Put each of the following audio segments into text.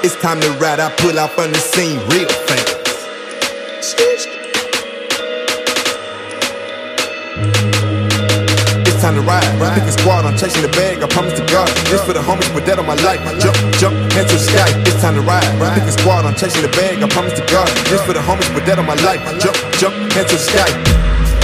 It's time to ride, I pull out on the scene real fast. It's time to ride, pick a squad, I'm chasing the bag, I promise to God. This for the homies, put that on my life. Jump, hands to the sky. It's time to ride, pick a squad, I'm chasing the bag, I promise to God. This for the homies, put that on my life. Jump, hands to the sky.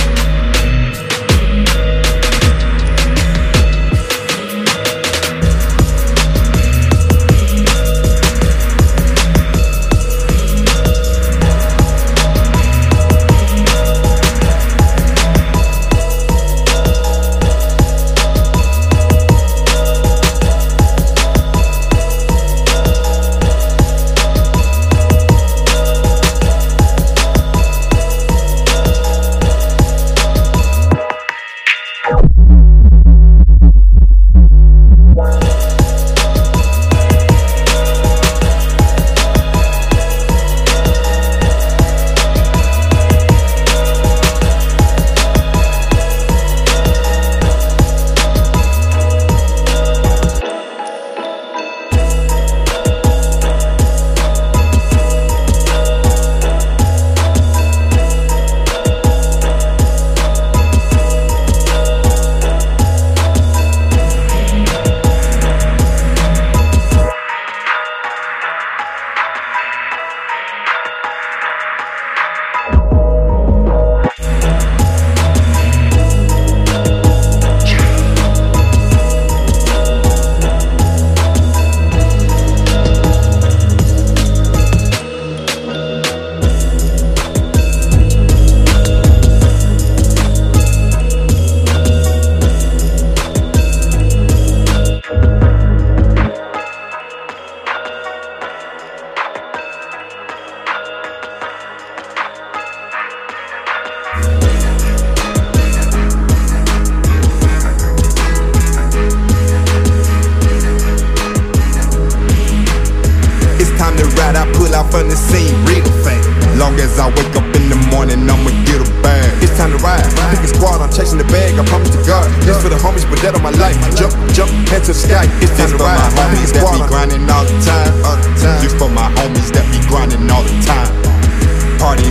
I pull out from the scene real fast. Long as I wake up in the morning, I'ma get a bag. It's time to ride, pick a squad, I'm chasing the bag, I promise to God. This for the homies, put that on my life. Jump, hands to the sky. It's time to ride, pick a squad, I'm grinding all the time. This for my homies that be grinding all the time. Party,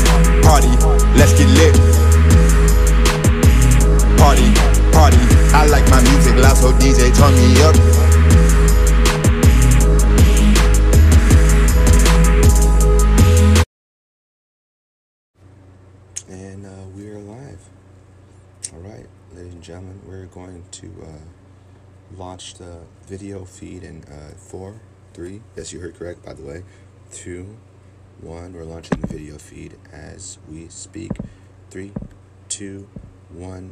let's get lit. Party, I like my music loud, so DJ turn me up. And we're live. Alright, ladies and gentlemen, we're going to launch the video feed in 4, 3, yes, you heard correct, by the way, 2, 1, we're launching the video feed as we speak. 3, 2, 1,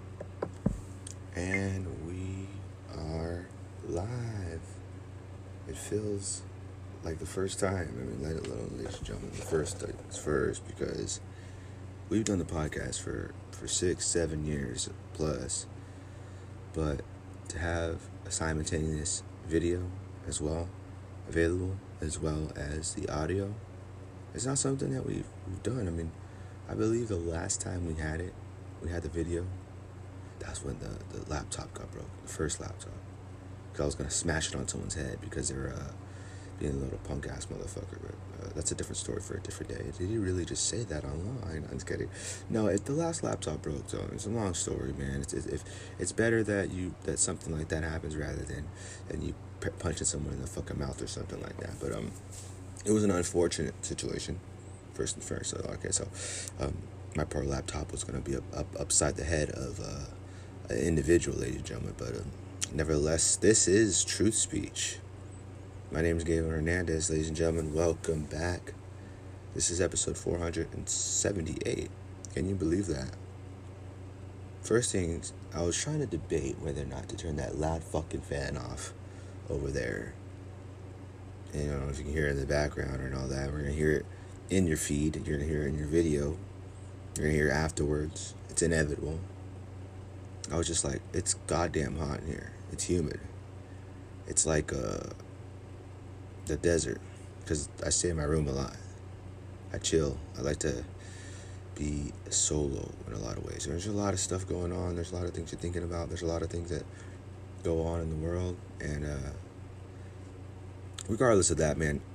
and we are live. It feels like the first time, let alone, ladies and gentlemen, the first because we've done the podcast for 6-7 years plus, but to have a simultaneous video as well available, as well as the audio, it's not something that we've done. I believe the last time we had the video, that's when the laptop got broke, the first laptop, because I was going to smash it on someone's head because they were being a little punk ass motherfucker. But that's a different story for a different day. Did he really just say that online? I'm just kidding. No, if the last laptop broke, so it's a long story, man. It's better that something like that happens rather than you punching someone in the fucking mouth or something like that. But it was an unfortunate situation, first and first. So okay, so my poor laptop was gonna be upside the head of an individual, ladies and gentlemen. But nevertheless, this is Truth Speech. My name is Galen Hernandez, ladies and gentlemen. Welcome back. This is episode 478. Can you believe that? First things, I was trying to debate whether or not to turn that loud fucking fan off over there. And I don't know if you can hear it in the background or all that. We're going to hear it in your feed. You're going to hear it in your video. You're going to hear it afterwards. It's inevitable. I was just like, it's goddamn hot in here. It's humid. It's like the desert, because I stay in my room a lot. I chill. I like to be solo in a lot of ways. There's a lot of stuff going on. There's a lot of things you're thinking about. There's a lot of things that go on in the world. And regardless of that, man,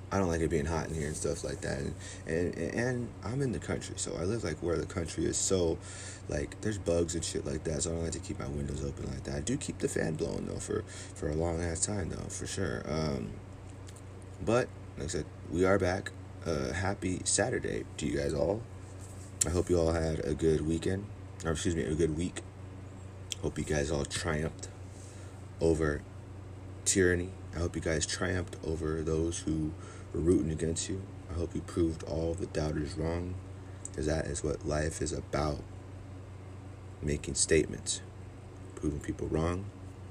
I don't like it being hot in here and stuff like that. And I'm in the country, so I live like where the country is so, like, there's bugs and shit like that, so I don't like to keep my windows open like that. I do keep the fan blowing, though, for a long ass time, though, for sure. But, like I said, we are back. Happy Saturday to you guys all. I hope you all had a good weekend, or excuse me, a good week. Hope you guys all triumphed over tyranny. I hope you guys triumphed over those who were rooting against you. I hope you proved all the doubters wrong, because that is what life is about. Making statements, proving people wrong,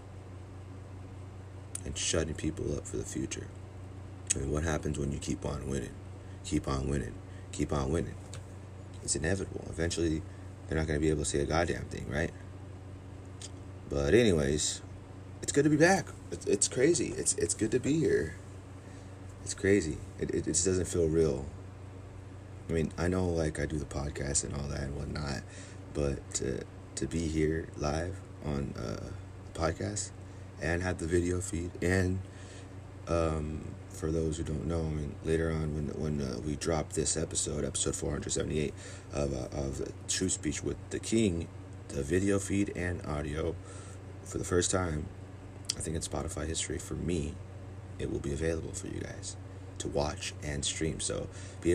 and shutting people up for the future. I mean, what happens when you keep on winning? Keep on winning. Keep on winning. It's inevitable. Eventually, they're not going to be able to say a goddamn thing, right? But anyways, it's good to be back. It's crazy. It's good to be here. It's crazy. It just doesn't feel real. I mean, I know, like, I do the podcast and all that and whatnot, but to be here live on the podcast and have the video feed, and for those who don't know, I mean, later on when we drop this episode 478 of True Speech with the King, the video feed and audio, for the first time, I think in Spotify history, for me, it will be available for you guys to watch and stream. So be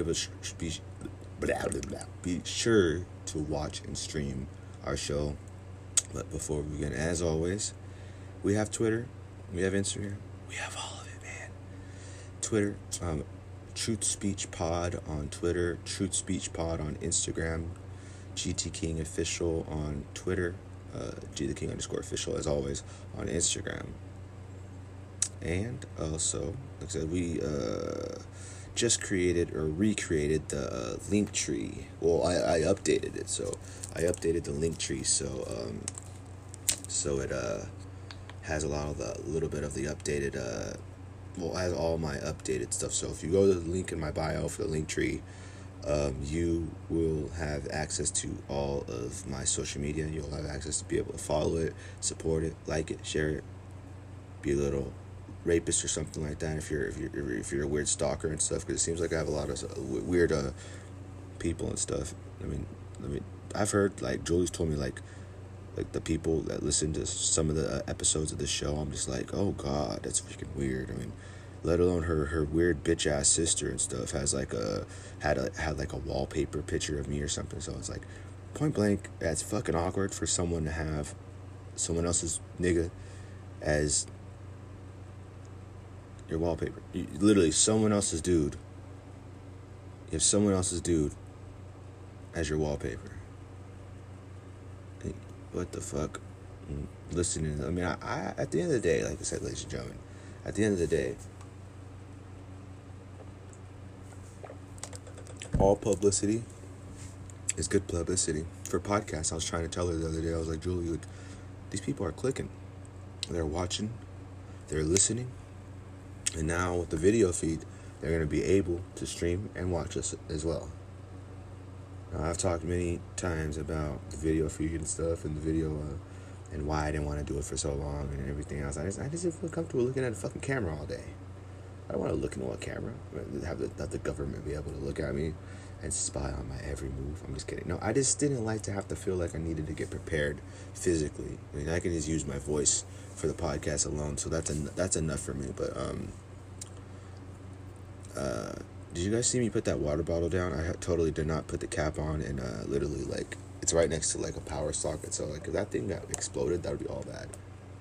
sure to watch and stream our show. But before we begin, as always, we have Twitter, we have Instagram, we have all of it, man. Twitter, Truth Speech Pod on Twitter, Truth Speech Pod on Instagram, GT King Official on Twitter, G the King _official as always on Instagram. And also, like I said, we just created or recreated the link tree. Well, I updated it, so I updated the link tree, so it has a little bit of the updated it has all my updated stuff. So if you go to the link in my bio for the link tree, you will have access to all of my social media. You'll have access to be able to follow it, support it, like it, share it, be a little rapist or something like that if you're a weird stalker and stuff, because it seems like I have a lot of weird people and stuff. I mean I've heard, like, Julie's told me, like the people that listen to some of the episodes of the show, I'm just like, oh god, that's freaking weird. I mean, let alone her weird bitch ass sister and stuff has like had a wallpaper picture of me or something. So it's like, point blank, that's fucking awkward for someone to have someone else's nigga as your wallpaper. Literally, someone else's dude. You have someone else's dude as your wallpaper. What the fuck? Listening. I mean, I at the end of the day, like I said, ladies and gentlemen, at the end of the day, all publicity is good publicity. For podcasts, I was trying to tell her the other day, I was like, Julie, these people are clicking. They're watching. They're listening. And now with the video feed, they're going to be able to stream and watch us as well. Now, I've talked many times about the video feed and stuff, and the video and why I didn't want to do it for so long and everything else. I just didn't feel comfortable looking at a fucking camera all day. I don't want to look into a camera. Have the government be able to look at me and spy on my every move. I'm just kidding. No, I just didn't like to have to feel like I needed to get prepared physically. I mean, I can just use my voice for the podcast alone, so that's enough for me. But did you guys see me put that water bottle down? I totally did not put the cap on, and literally, like, it's right next to, like, a power socket. So, like, if that thing got exploded, that would be all bad.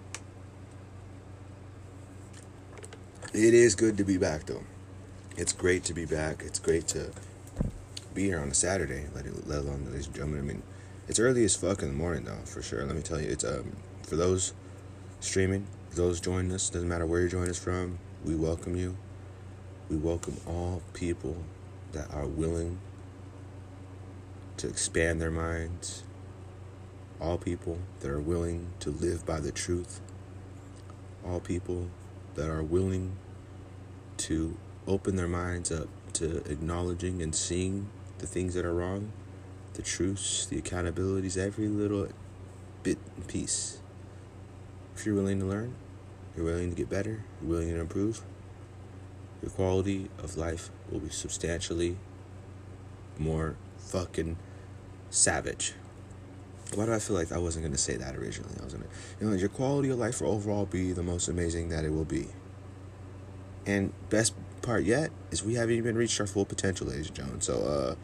It is good to be back, though. It's great to be back. It's great to be here on a Saturday, let alone, ladies and gentlemen. I mean, it's early as fuck in the morning, though, for sure. Let me tell you, it's for those streaming, those joining us, doesn't matter where you're joining us from, we welcome you. We welcome all people that are willing to expand their minds, all people that are willing to live by the truth, all people that are willing to open their minds up to acknowledging and seeing the things that are wrong, the truths, the accountabilities, every little bit and piece. If you're willing to learn, you're willing to get better, you're willing to improve, your quality of life will be substantially more fucking savage. Why do I feel like I wasn't going to say that originally? I was going to, your quality of life will overall be the most amazing that it will be. And best part yet is we haven't even reached our full potential, ladies and gentlemen. So,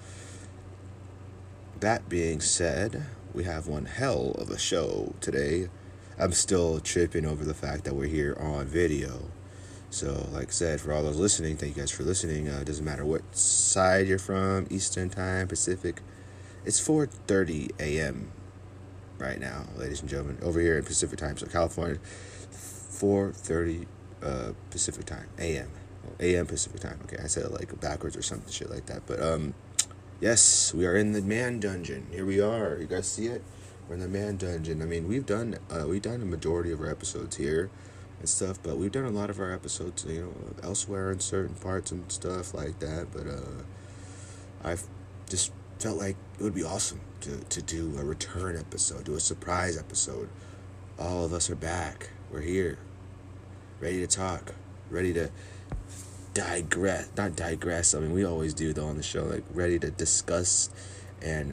that being said, we have one hell of a show today. I'm still tripping over the fact that we're here on video. So, like I said, for all those listening, thank you guys for listening. It doesn't matter what side you're from, Eastern Time, Pacific. It's 4:30 a.m. right now, ladies and gentlemen, over here in Pacific Time. So, California, 4:30 Pacific Time, a.m. a.m. Pacific Time. Okay, I said it like backwards or something, shit like that. But, yes, we are in the man dungeon. Here we are. You guys see it? We're in the man dungeon. I mean, we've done a majority of our episodes here and stuff, but we've done a lot of our episodes, elsewhere in certain parts and stuff like that. But I've just felt like it would be awesome to do a return episode, do a surprise episode. All of us are back. We're here, ready to talk, ready to not digress. I mean, we always do though on the show, like ready to discuss and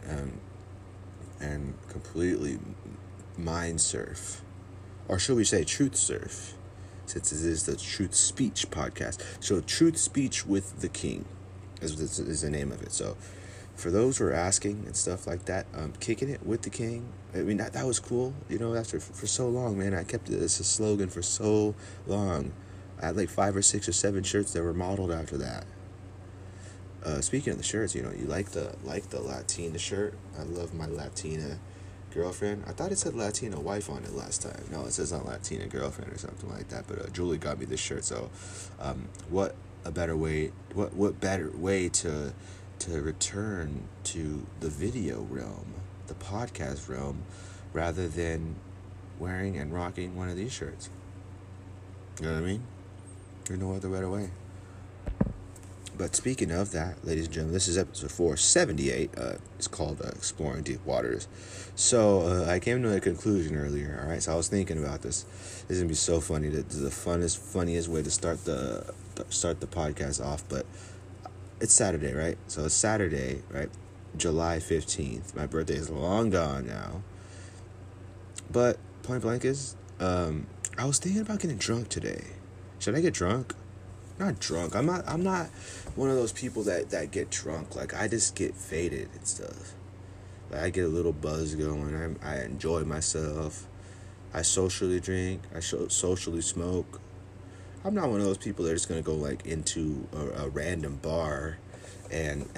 completely mind surf, or should we say truth surf, since it is the Truth Speech podcast. So Truth Speech with the King is the name of it. So for those who are asking and stuff like that, kicking it with the King, I mean, that was cool, after for so long, man. I kept it as a slogan for so long. I had like 5 or 6 or 7 shirts that were modeled after that. Speaking of the shirts, you like the Latina shirt. I love my Latina girlfriend. I thought it said Latina wife on it last time. No, it says not Latina girlfriend or something like that. But Julie got me this shirt. So, what better way to return to the video realm, the podcast realm, rather than wearing and rocking one of these shirts? You know what I mean? There's no other better way. But speaking of that, ladies and gentlemen, this is episode 478. It's called Exploring Deep Waters. So I came to a conclusion earlier, all right? So I was thinking about this. This is going to be so funny. This is the funniest way to start the podcast off. But it's Saturday, right? So it's Saturday, right? July 15th. My birthday is long gone now. But point blank is, I was thinking about getting drunk today. Should I get drunk? Not drunk. I'm not one of those people that get drunk. Like, I just get faded and stuff. Like, I get a little buzz going. I enjoy myself. I socially drink. I socially smoke. I'm not one of those people that are just gonna go like into a random bar and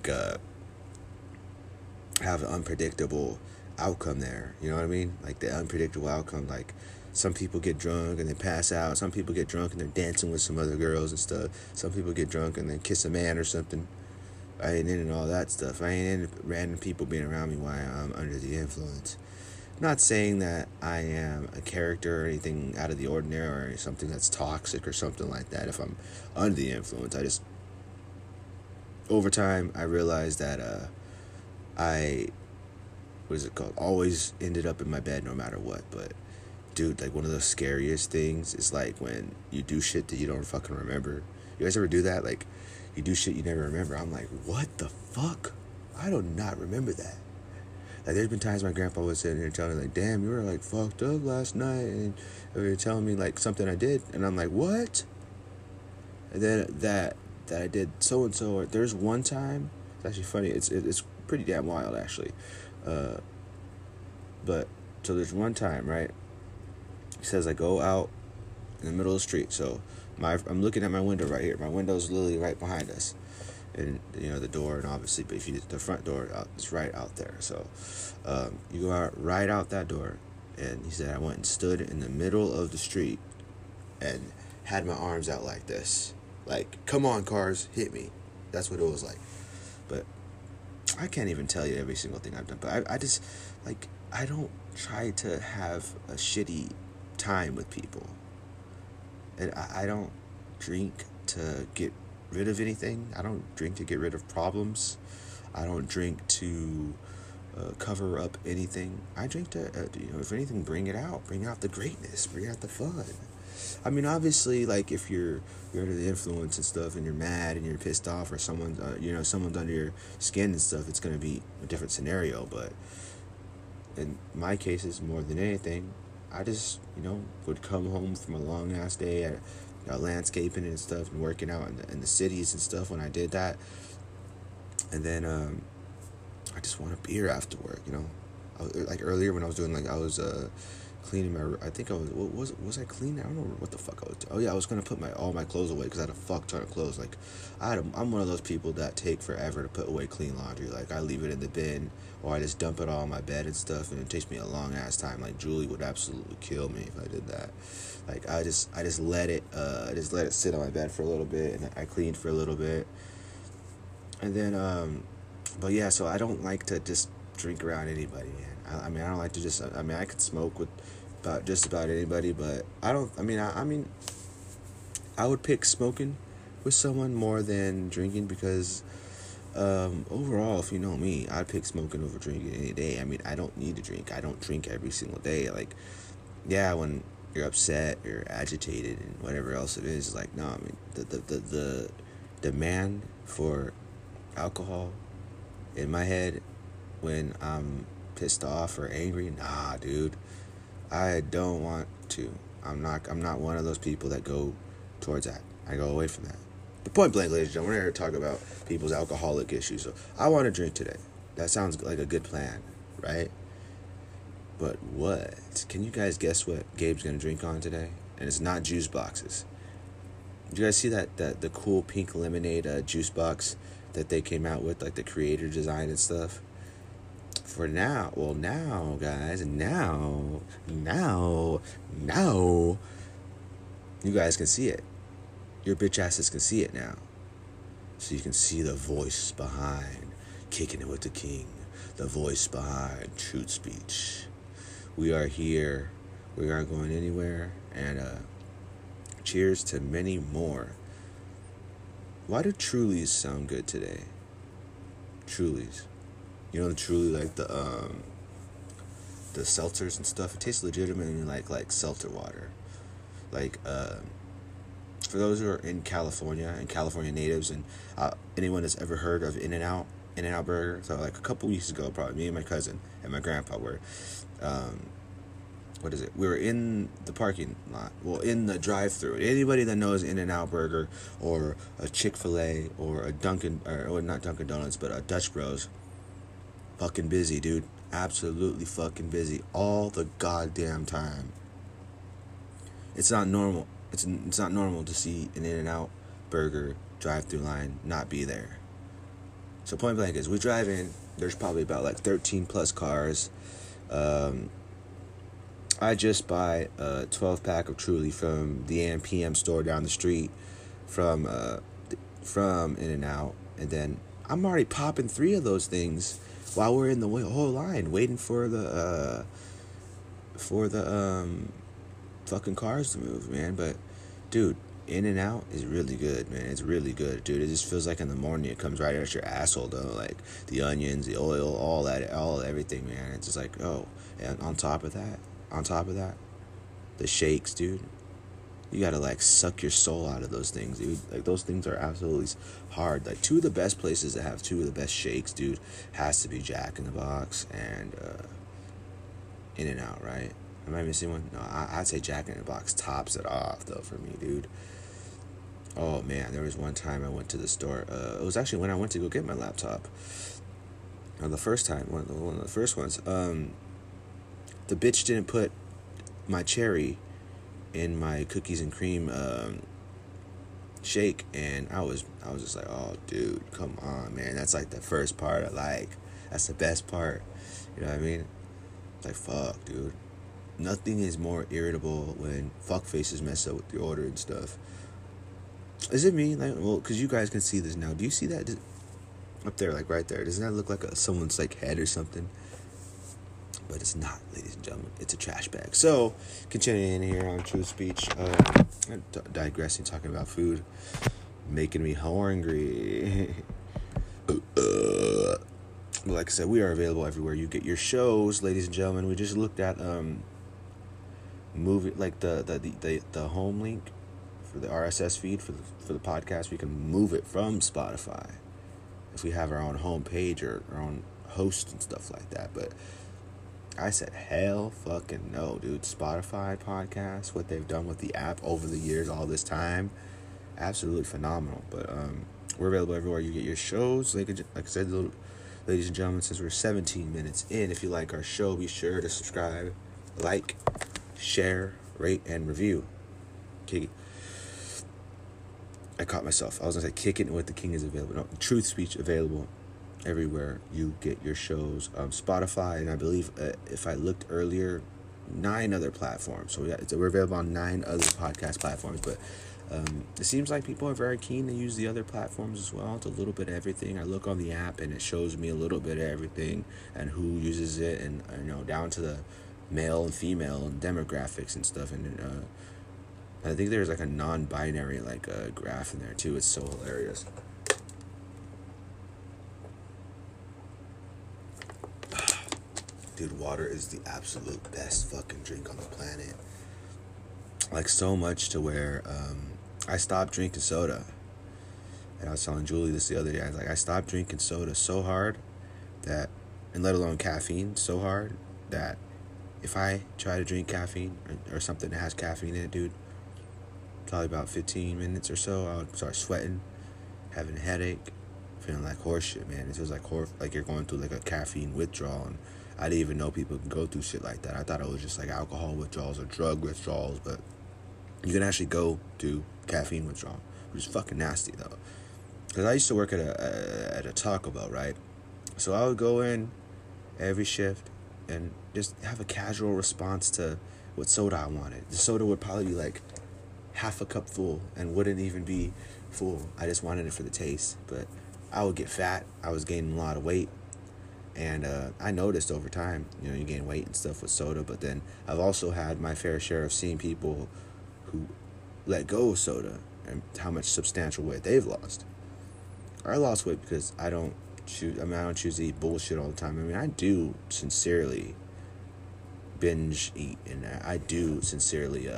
have an unpredictable outcome there. You know what I mean? Like the unpredictable outcome. Like, some people get drunk and they pass out. Some people get drunk and they're dancing with some other girls and stuff. Some people get drunk and then kiss a man or something. I ain't into all that stuff. I ain't into random people being around me while I'm under the influence. Not saying that I am a character or anything out of the ordinary or something that's toxic or something like that if I'm under the influence. I just, over time, I realized that always ended up in my bed no matter what. But dude, like, one of the scariest things is like when you do shit that you don't fucking remember. You guys ever do that? Like, you do shit you never remember. I'm like, what the fuck? I do not remember that. Like, there's been times my grandpa was sitting here telling me, like, damn, you were like fucked up last night, and they were telling me like something I did, and I'm like, what? And then that I did so and so. There's one time, it's actually funny. It's pretty damn wild actually. But so there's one time, right? He says I go out in the middle of the street. So I'm looking at my window right here. My window's literally right behind us, and the door, and obviously, but if you the front door is right out there. So you go out right out that door, and he said I went and stood in the middle of the street and had my arms out like this, like, come on cars, hit me. That's what it was like. But I can't even tell you every single thing I've done. But I just, like, I don't try to have a shitty time with people. And I don't drink to get rid of anything. I don't drink to get rid of problems. I don't drink to cover up anything. I drink to, if anything, bring it out. Bring out the greatness. Bring out the fun. I mean, obviously, like, if you're under the influence and stuff, and you're mad and you're pissed off, or someone's under your skin and stuff, it's gonna be a different scenario. But in my cases, more than anything, I just, would come home from a long ass day at landscaping and stuff, and working out in the cities and stuff when I did that. And then I just want a beer after work, like earlier when I was doing, like, I was cleaning I think I was I cleaning? I don't know what the fuck I was doing. Oh yeah, I was gonna put all my clothes away, because I had a fuck ton of clothes. Like, I'm one of those people that take forever to put away clean laundry. Like, I leave it in the bin, or I just dump it all on my bed and stuff, and it takes me a long ass time. Like, Julie would absolutely kill me if I did that. Like, I just let it sit on my bed for a little bit, and I cleaned for a little bit, and then but yeah, so I don't like to just drink around anybody, man. I don't like to I could smoke with just about anybody, but I would pick smoking with someone more than drinking, because overall, if you know me, I'd pick smoking over drinking any day. I mean, I don't need to drink. I don't drink every single day. Like, yeah, when you're upset or agitated and whatever else it is, like, no, I mean, the demand for alcohol in my head when I'm pissed off or angry, nah, dude, I don't want to. I'm not one of those people that go towards that. I go away from that. But point blank, ladies and gentlemen, we're here to talk about people's alcoholic issues. So I want to drink today. That sounds like a good plan, right? But what? Can you guys guess what Gabe's gonna drink on today? And it's not juice boxes. Did you guys see that the cool pink lemonade juice box that they came out with, like the creator design and stuff? For now, guys, now, you guys can see it. Your bitch asses can see it now. So you can see the voice behind Kicking It With the King, the voice behind Truth Speech. We are here. We aren't going anywhere. And cheers to many more. Why do Trulies sound good today? Trulies. You know, Truly, like the seltzers and stuff. It tastes legitimately like seltzer water. Like, for those who are in California and California natives, and anyone that's ever heard of In-N-Out Burger. So, like, a couple weeks ago, probably me and my cousin and my grandpa were, we were in the parking lot. Well, in the drive-thru. Anybody that knows In-N-Out Burger or a Chick-fil-A or a Dunkin', or not Dunkin' Donuts, but a Dutch Bros. Fucking busy, dude. Absolutely fucking busy all the goddamn time. It's not normal. It's not normal to see an In-N-Out Burger drive-thru line not be there. So point blank is, we drive in. There's probably about like 13 plus cars. I just buy a 12-pack of Truly from the AM/PM store down the street from In-N-Out, and then I'm already popping 3 of those things while we're in the whole line waiting for the fucking cars to move, man. But dude, In-N-Out is really good, man. It's really good, dude. It just feels like in the morning it comes right out your asshole, though. Like the onions, the oil, all everything, man. It's just like, oh, and on top of that, the shakes, dude. You gotta, like, suck your soul out of those things, dude. Like, those things are absolutely hard. Like, 2 of the best places that have 2 of the best shakes, dude, has to be Jack in the Box and In-N-Out, right? Am I missing one? No, I'd say Jack in the Box tops it off, though, for me, dude. Oh, man, there was one time I went to the store. It was actually when I went to go get my laptop. The first time, one of the first ones. The bitch didn't put my cherry in my cookies and cream shake, and I was just like, oh, dude, come on, man. That's like the first part I like. That's the best part. You know what I mean? Like, fuck, dude. Nothing is more irritable when fuck faces mess up with the order and stuff. Is it me? Like, well, because you guys can see this now. Do you see that up there, like right there? Doesn't that look like someone's like head or something? But it's not, ladies and gentlemen. It's a trash bag. So, continuing here on Truth Speech, digressing, talking about food, making me hungry. Like I said, we are available everywhere you get your shows, ladies and gentlemen. We just looked at move it, like the home link for the RSS feed for the podcast. We can move it from Spotify if we have our own home page or our own host and stuff like that. But I said, hell fucking no, dude. Spotify podcast, what they've done with the app over the years, all this time, absolutely phenomenal. But we're available everywhere you get your shows. Like I said, ladies and gentlemen, since we're 17 minutes in, if you like our show, be sure to subscribe, like, share, rate, and review. I caught myself. I was going to say Kicking It with the King is available. No, Truth Speech available everywhere you get your shows. Spotify, and I believe, if I looked earlier, 9 other platforms. So we're available on 9 other podcast platforms. But it seems like people are very keen to use the other platforms as well. It's a little bit of everything. I look on the app, and it shows me a little bit of everything and who uses it, and down to the male and female and demographics and stuff. And I think there's like a non-binary graph in there too. It's so hilarious. Dude, water is the absolute best fucking drink on the planet. Like, so much to where I stopped drinking soda. And I was telling Julie this the other day. I was like, I stopped drinking soda so hard that, and let alone caffeine, so hard that if I try to drink caffeine or something that has caffeine in it, dude, probably about 15 minutes or so, I would start sweating, having a headache, feeling like horseshit, man. It feels like you're going through like a caffeine withdrawal, and I didn't even know people can go through shit like that. I thought it was just like alcohol withdrawals or drug withdrawals, but you can actually go through caffeine withdrawal, which is fucking nasty though. Because I used to work at a Taco Bell, right? So I would go in every shift and just have a casual response to what soda I wanted. The soda would probably be like half a cup full and wouldn't even be full. I just wanted it for the taste. But I would get fat. I was gaining a lot of weight. And I noticed over time, you gain weight and stuff with soda. But then I've also had my fair share of seeing people who let go of soda and how much substantial weight they've lost. I lost weight because I don't choose to eat bullshit all the time. I mean, I do sincerely binge eat, and I do sincerely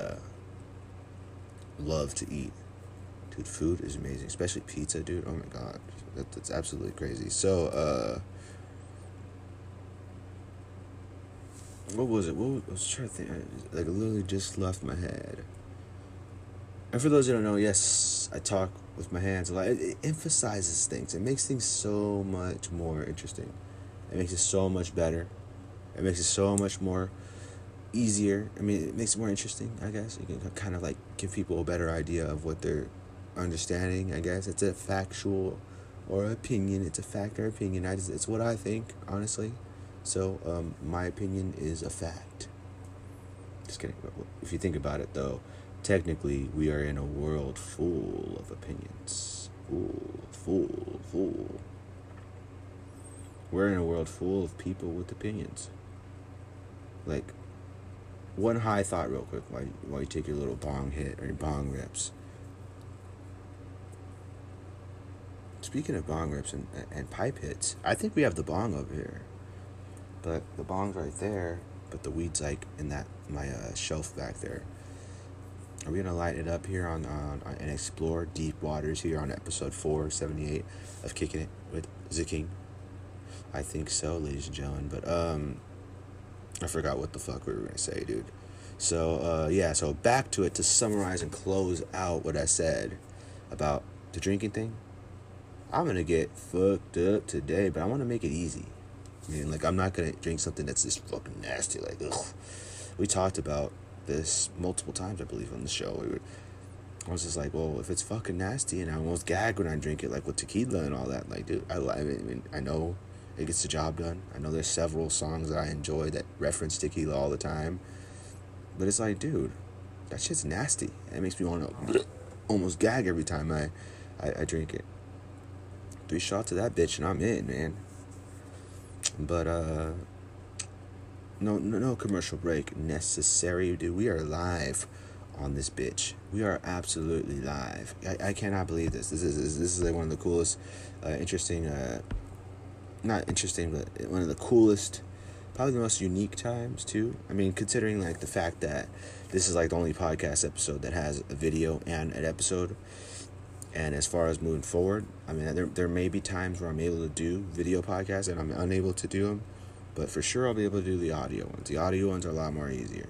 love to eat. Dude, food is amazing, especially pizza, dude. Oh my god, that's absolutely crazy. So what was it? I was trying to think. Like, it literally just left my head. And for those who don't know, yes, I talk with my hands a lot. It emphasizes things. It makes things so much more interesting. It makes it so much better. It makes it so much more easier. I mean, it makes it more interesting, I guess. You can kind of like give people a better idea of what they're understanding, I guess. It's a factual or opinion. It's a fact or opinion. It's what I think, honestly. So, my opinion is a fact. Just kidding. If you think about it, though, technically, we are in a world full of opinions. Full. We're in a world full of people with opinions. Like, one high thought real quick while you take your little bong hit or your bong rips. Speaking of bong rips and pipe hits, I think we have the bong over here. But the bong's right there, but the weed's like in my shelf back there. Are we going to light it up here on and explore deep waters here on episode 478 of Kicking It with the King? I think so, ladies and gentlemen. But I forgot what the fuck we were going to say, dude. So, so back to it to summarize and close out what I said about the drinking thing. I'm going to get fucked up today, but I want to make it easy. I mean, like, I'm not going to drink something that's just fucking nasty. Like, ugh. We talked about this multiple times, I believe, on the show. I was just like, well, if it's fucking nasty, and I almost gag when I drink it, like with tequila and all that. Like, dude, I know it gets the job done. I know there's several songs that I enjoy that reference tequila all the time. But it's like, dude, that shit's nasty. It makes me want to almost gag every time I drink it. 3 shots of that bitch and I'm in, man. But, no commercial break necessary, dude. We are live on this bitch. We are absolutely live. I cannot believe this. This is like one of the coolest, interesting, not interesting, but one of the coolest probably the most unique times too. I mean, considering like the fact that this is like the only podcast episode that has a video and an episode. And as far as moving forward, I mean, there may be times where I'm able to do video podcasts and I'm unable to do them. But for sure, I'll be able to do the audio ones. The audio ones are a lot more easier.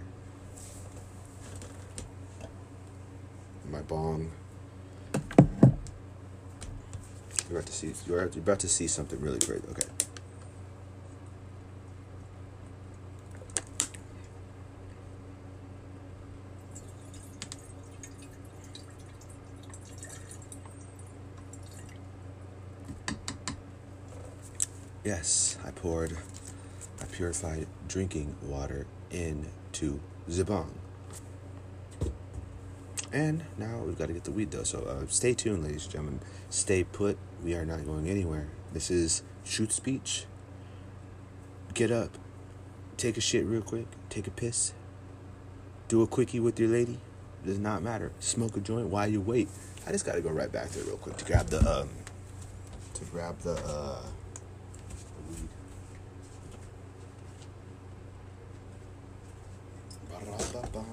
My bong. You're about to see something really crazy. Okay. Yes, I poured my purified drinking water into the bong. And now we've got to get the weed though. So stay tuned, ladies and gentlemen. Stay put. We are not going anywhere. This is Truth Speech. Get up. Take a shit real quick. Take a piss. Do a quickie with your lady. It does not matter. Smoke a joint while you wait. I just got to go right back there real quick to grab the weed. Ba-da-ba-bum.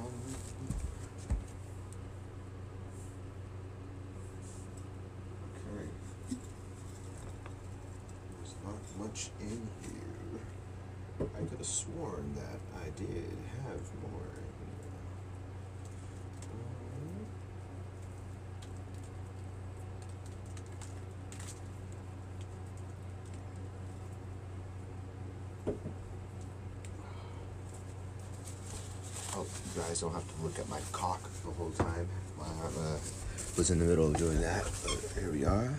Much in here. I could have sworn that I did have more in here. Oh, you guys don't have to look at my cock the whole time while I was in the middle of doing that. But here we are.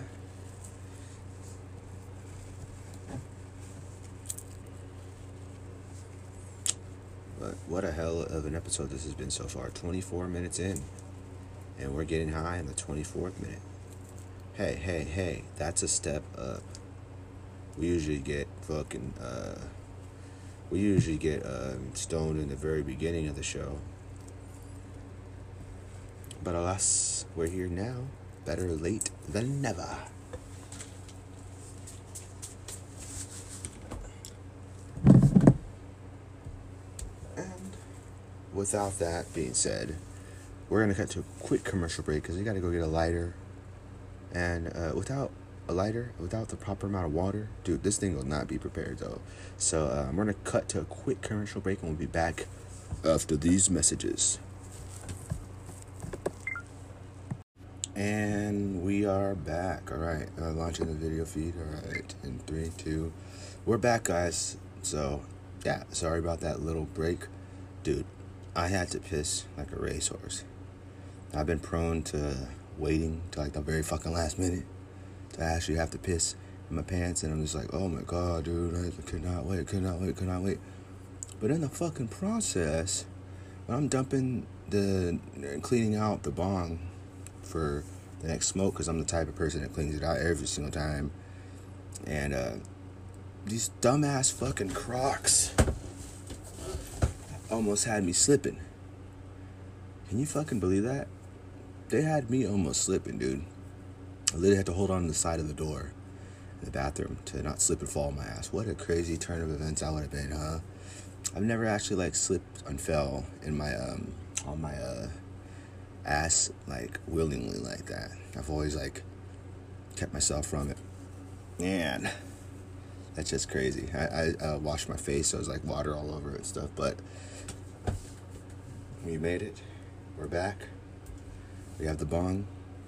But what a hell of an episode this has been so far. 24 minutes in. And we're getting high in the 24th minute. Hey, that's a step up. We usually get stoned in the very beginning of the show. But alas, we're here now. Better late than never. Without that being said, we're going to cut to a quick commercial break because we got to go get a lighter. And without a lighter, without the proper amount of water, dude, this thing will not be prepared though. So we're going to cut to a quick commercial break and we'll be back after these messages. And we are back. All right, launching the video feed. All right, in 3, 2, we're back, guys. So yeah, sorry about that little break, dude. I had to piss like a racehorse. I've been prone to waiting to like the very fucking last minute to actually have to piss in my pants, and I'm just like, oh my god, dude, I could not wait. But in the fucking process, when I'm dumping and cleaning out the bong for the next smoke, because I'm the type of person that cleans it out every single time, and these dumbass fucking Crocs almost had me slipping. Can you fucking believe that? They had me almost slipping, dude. I literally had to hold on to the side of the door in the bathroom to not slip and fall on my ass. What a crazy turn of events that would have been, huh? I've never actually like slipped and fell in my on my ass like willingly like that. I've always like kept myself from it. Man, that's just crazy. I washed my face, so it was like water all over it and stuff, but we made it. We're back. We have the bong.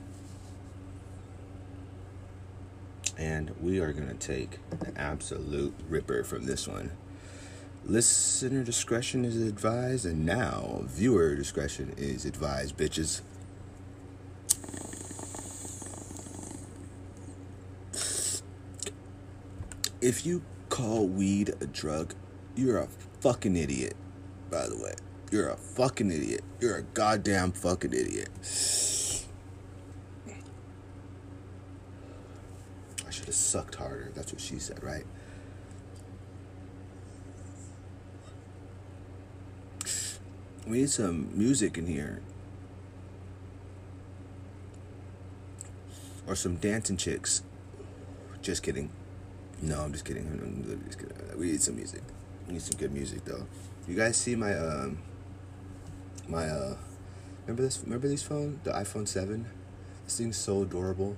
And we are going to take an absolute ripper from this one. Listener discretion is advised, and now viewer discretion is advised, bitches. If you call weed a drug, you're a fucking idiot, by the way. You're a fucking idiot. You're a goddamn fucking idiot. I should have sucked harder. That's what she said, right? We need some music in here. Or some dancing chicks. Just kidding. No, I'm just kidding. I'm literally just kidding. We need some music. Need some good music though. You guys see my remember this phone, the iPhone 7? This thing's so adorable.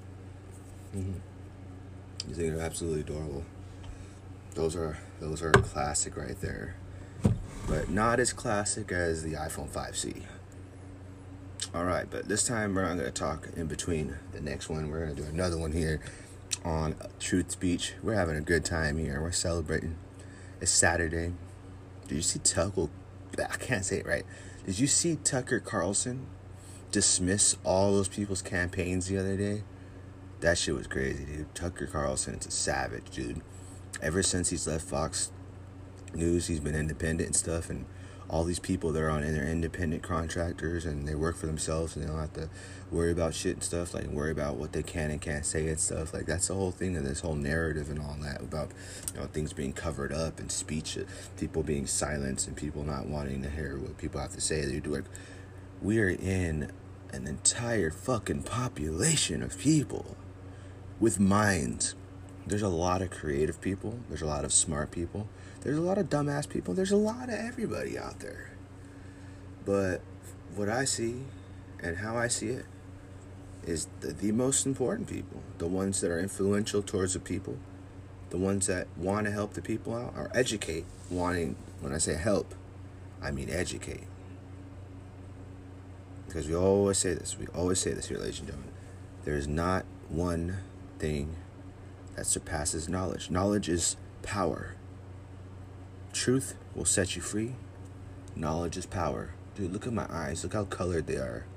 These things are absolutely adorable. Those are a classic right there, but not as classic as the iPhone 5C. All right, but this time we're not going to talk in between the next one. We're going to do another one here on Truth Speech. We're having a good time here. We're celebrating. It's Saturday. Did you see Tucker? I can't say it right. Did you see Tucker Carlson dismiss all those people's campaigns the other day? That shit was crazy, dude. Tucker Carlson is a savage, dude. Ever since he's left Fox News, he's been independent and stuff, and all these people, they're independent contractors and they work for themselves and they don't have to worry about shit and stuff, like worry about what they can and can't say and stuff. Like, that's the whole thing of this whole narrative and all that about, things being covered up and speech, people being silenced and people not wanting to hear what people have to say. They do it. We're in an entire fucking population of people with minds. There's a lot of creative people. There's a lot of smart people. There's a lot of dumbass people. There's a lot of everybody out there. But what I see and how I see it is the most important people, the ones that are influential towards the people, the ones that want to help the people out, or educate. When I say help, I mean educate. Because we always say this here, ladies and gentlemen. There is not one thing that surpasses knowledge. Knowledge is power. Truth will set you free. Knowledge is power. Dude, look at my eyes. Look how colored they are.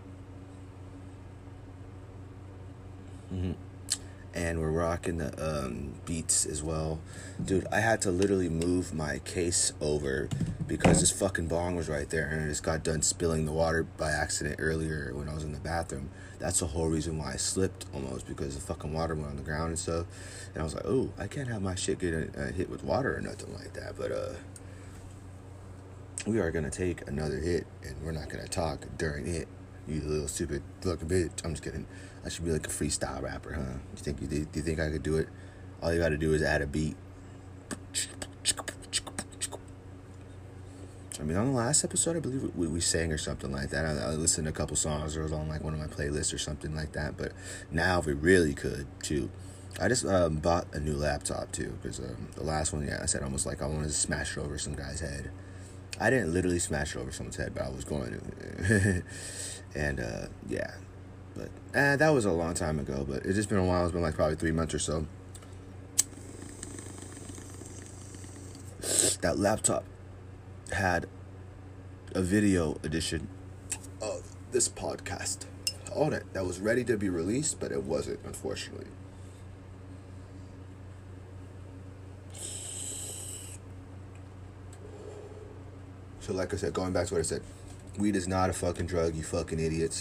And we're rocking the Beats as well. Dude, I had to literally move my case over because this fucking bong was right there and I just got done spilling the water by accident earlier when I was in the bathroom. That's the whole reason why I slipped almost, because the fucking water went on the ground and stuff. And I was like, oh, I can't have my shit get hit with water or nothing like that. But we are going to take another hit and we're not going to talk during it. You little stupid fucking bitch. I'm just kidding. I should be like a freestyle rapper, huh? Do you think I could do it? All you got to do is add a beat. I mean, on the last episode, I believe we sang or something like that. I listened to a couple songs. It was on like one of my playlists or something like that. But now we really could too. I just bought a new laptop too, because the last one, I said almost like I wanted to smash it over some guy's head. I didn't literally smash it over someone's head, but I was going to. And yeah, but that was a long time ago. But it's just been a while. It's been like probably 3 months or so. That laptop had a video edition of this podcast on it that was ready to be released, but it wasn't, unfortunately. So like I said, going back to what I said, weed is not a fucking drug, you fucking idiots.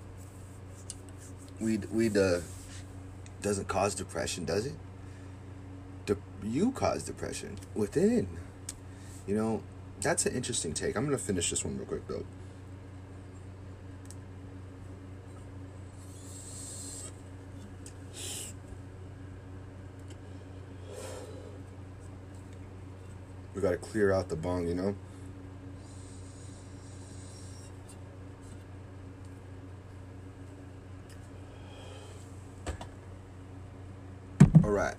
Weed doesn't cause depression, does it? You cause depression within. That's an interesting take. I'm going to finish this one real quick, though. We got to clear out the bong, All right.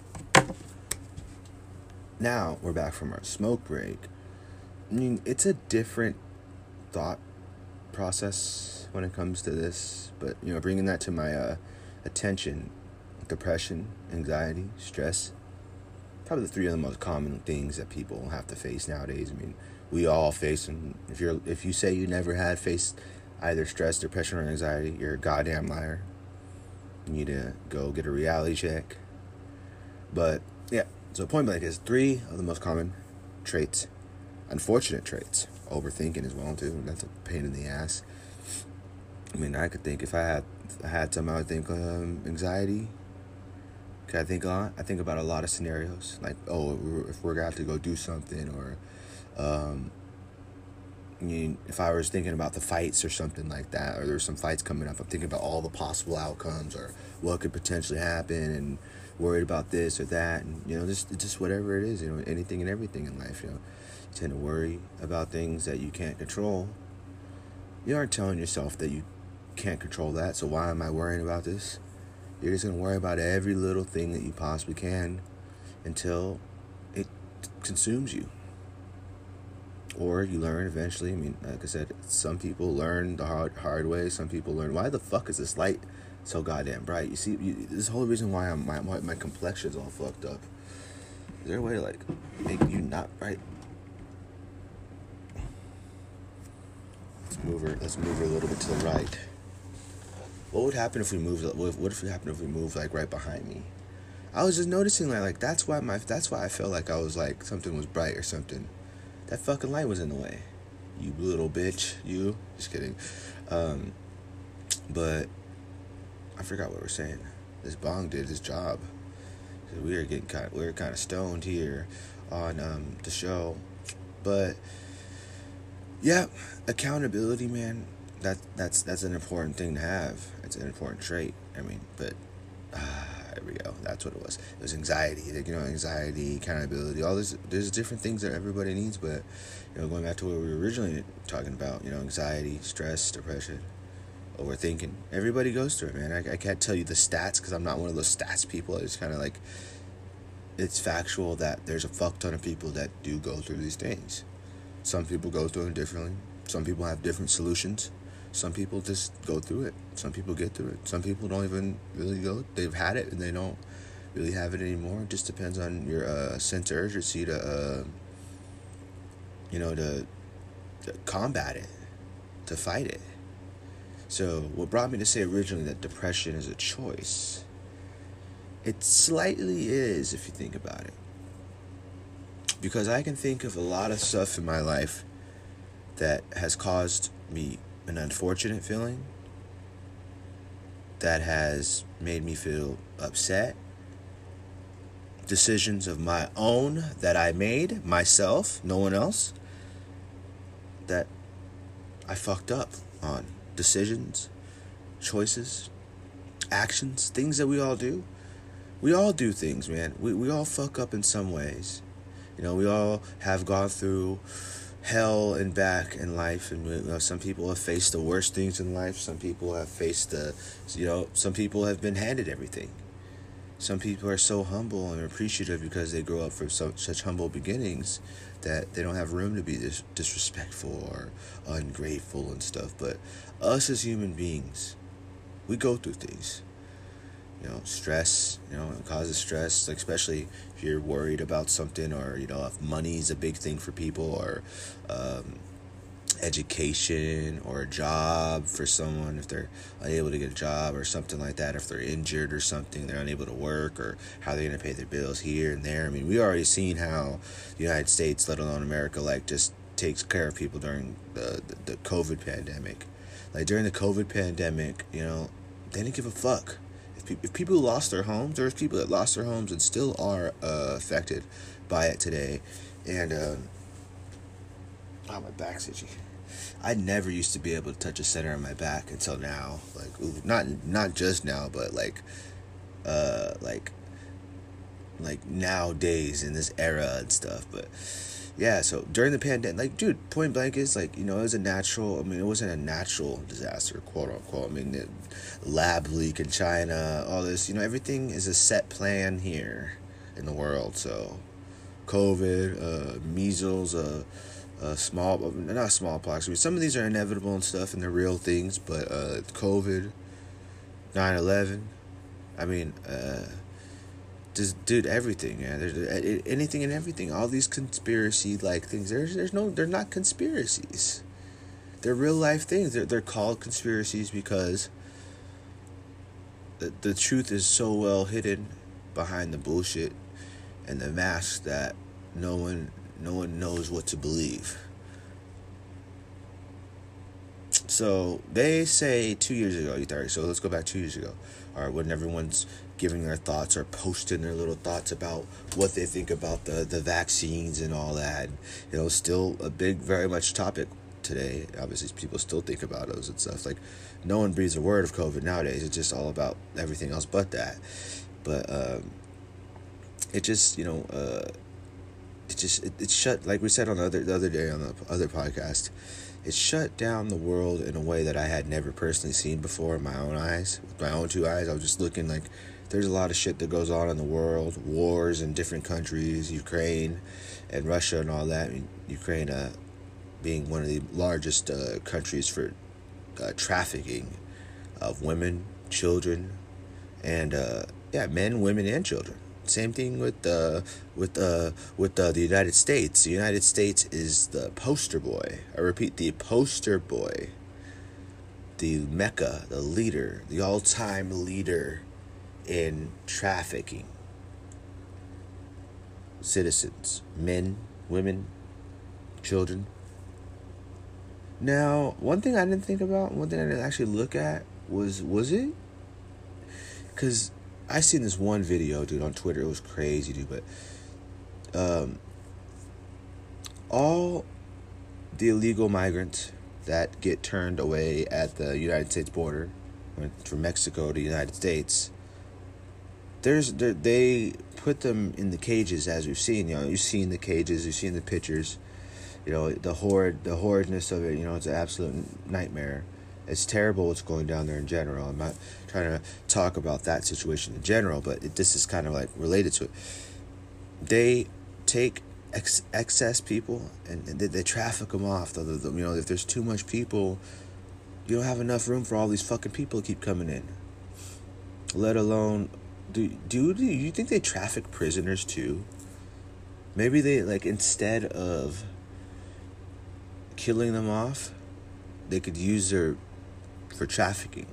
Now we're back from our smoke break. I mean, it's a different thought process when it comes to this, but bringing that to my attention: depression, anxiety, stress, probably the 3 of the most common things that people have to face nowadays. I mean, we all face them. If you say you never had faced either stress, depression, or anxiety, you're a goddamn liar. You need to go get a reality check. But yeah, so point blank is 3 of the most common traits. Unfortunate traits. Overthinking as well too. That's a pain in the ass. I mean, I could think if I had some, I would think anxiety. I think a lot. I think about a lot of scenarios, like if we're gonna have to go do something, or if I was thinking about the fights or something like that, or there's some fights coming up, I'm thinking about all the possible outcomes or what could potentially happen, and worried about this or that, and just whatever it is, anything and everything in life. You tend to worry about things that you can't control. You aren't telling yourself that you can't control that, so why am I worrying about this? You're just gonna worry about every little thing that you possibly can until it consumes you. Or you learn eventually. I mean, like I said, some people learn the hard way. Some people learn, why the fuck is this light so goddamn bright? You see, this is the whole reason why my complexion's all fucked up. Is there a way to like make you not bright? Let's move her a little bit to the right. What would happen if we moved? What if it happened if we moved like right behind me? I was just noticing like that's why I felt like I was like something was bright or something. That fucking light was in the way. You little bitch. You. Just kidding. But I forgot what we're saying. This bong did his job. We were kind of stoned here on the show. But yeah, accountability, man. That's an important thing to have. It's an important trait. I mean, but there we go. That's what it was. It was anxiety. Like, anxiety, accountability, all this. There's different things that everybody needs, but going back to what we were originally talking about, anxiety, stress, depression, overthinking. Everybody goes through it, man. I can't tell you the stats because I'm not one of those stats people. It's kind of like, it's factual that there's a fuck ton of people that do go through these things. Some people go through it differently. Some people have different solutions. Some people just go through it. Some people get through it. Some people don't even really go. They've had it and they don't really have it anymore. It just depends on your sense of urgency to combat it, to fight it. So what brought me to say originally that depression is a choice, it slightly is if you think about it. Because I can think of a lot of stuff in my life that has caused me an unfortunate feeling, that has made me feel upset, decisions of my own that I made myself, no one else, that I fucked up on. Decisions, choices, actions, things that we all do. We all do things, man. We all fuck up in some ways. We all have gone through hell and back in life, and some people have faced the worst things in life. Some people have faced some people have been handed everything. Some people are so humble and appreciative because they grow up from such humble beginnings that they don't have room to be disrespectful or ungrateful and stuff. But us as human beings, we go through things. Stress, it causes stress, like especially if you're worried about something, or, if money is a big thing for people, or education or a job for someone, if they're unable to get a job or something like that, if they're injured or something, they're unable to work, or how they're going to pay their bills here and there. I mean, we already seen how the United States, let alone America, like just takes care of people during the COVID pandemic. Like during the COVID pandemic, they didn't give a fuck. If people lost their homes, there's people that lost their homes and still are affected by it today. And my back's itchy. I never used to be able to touch a center of my back until now. Like, ooh, not just now, but like nowadays in this era and stuff. But yeah, so during the pandemic, like, dude, point blank is like, it was it wasn't a natural disaster, quote unquote. I mean, the lab leak in China, all this, everything is a set plan here in the world. So COVID, measles, not smallpox. I mean, some of these are inevitable and stuff, and they're real things. But COVID, 9/11. I mean, just, dude, everything, man. There's anything and everything. All these conspiracy like things. They're not conspiracies. They're real life things. They're called conspiracies because the truth is so well hidden behind the bullshit and the mask that no one knows what to believe. So they say 2 years ago, so let's go back 2 years ago, or when everyone's giving their thoughts or posting their little thoughts about what they think about the vaccines and all that. Still a big, very much topic today. Obviously, people still think about those and stuff. Like, no one breathes a word of COVID nowadays. It's just all about everything else but that. But it just, it shut, like we said on the other day on the other podcast, it shut down the world in a way that I had never personally seen before in my own eyes, with my own two eyes. I was just looking like, there's a lot of shit that goes on in the world, wars in different countries, Ukraine and Russia and all that. I mean, Ukraine being one of the largest countries for trafficking of women, children, and men, women, and children. Same thing with the United States. The United States is the poster boy. I repeat, the poster boy, the mecca, the leader, the all-time leader in trafficking citizens, men, women, children. Now, one thing I didn't think about, one thing I didn't actually look at was it? Because I seen this one video, dude, on Twitter. It was crazy, dude. But all the illegal migrants that get turned away at the United States border, from Mexico to the United States, they put them in the cages, as we've seen. You've seen the cages, you've seen the pictures. The horridness of it. It's an absolute nightmare. It's terrible what's going down there in general. I'm not trying to talk about that situation in general, but this is kind of like related to it. They take excess people and they traffic them off. If there's too much people, you don't have enough room for all these fucking people to keep coming in. Let alone, do you think they traffic prisoners too? Maybe they, instead of killing them off, they could use for trafficking.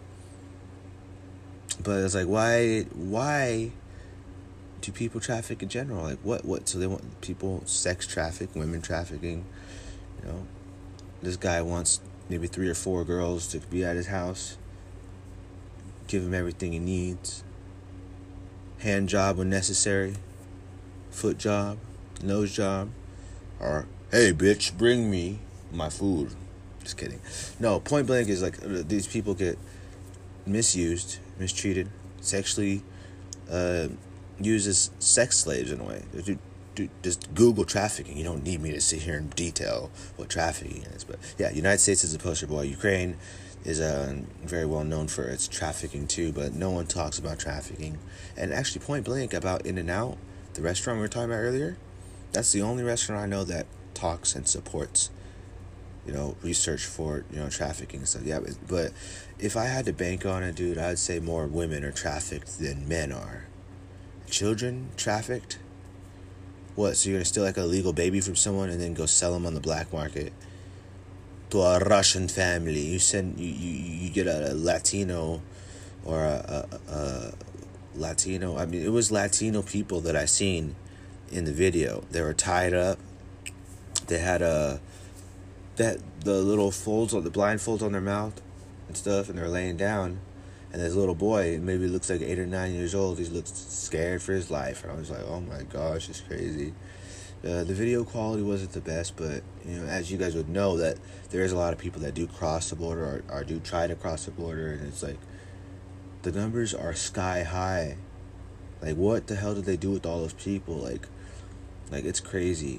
But it's like, why do people traffic in general? What? So they want people sex traffic, women trafficking. This guy wants maybe 3 or 4 girls to be at his house, give him everything he needs. Hand job when necessary, foot job, nose job, or hey bitch, bring me my food. Just kidding. No, point blank is these people get misused, mistreated, sexually used as sex slaves in a way. Just Google trafficking. You don't need me to sit here and detail what trafficking is. But yeah, United States is a poster boy. Ukraine is very well known for its trafficking too, but no one talks about trafficking. And actually, point blank, about In-N-Out, the restaurant we were talking about earlier, that's the only restaurant I know that talks and supports research for, trafficking and stuff. Yeah, but if I had to bank on it, dude, I'd say more women are trafficked than men are. Children trafficked? What, so you're going to steal a legal baby from someone and then go sell them on the black market to a Russian family? You get a Latino or a Latino. I mean, it was Latino people that I seen in the video. They were tied up. They had the little folds on the blindfolds on their mouth and stuff, and they're laying down, and this little boy, maybe looks like 8 or 9 years old, he looks scared for his life, and I was like, oh my gosh, it's crazy. The video quality wasn't the best, but as you guys would know, that there is a lot of people that do cross the border or do try to cross the border, and it's like the numbers are sky high. What the hell did they do with all those people? It's crazy.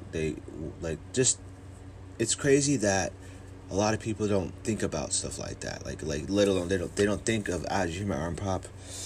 It's crazy that a lot of people don't think about stuff like that. Let alone they don't think of, did you hear my arm pop?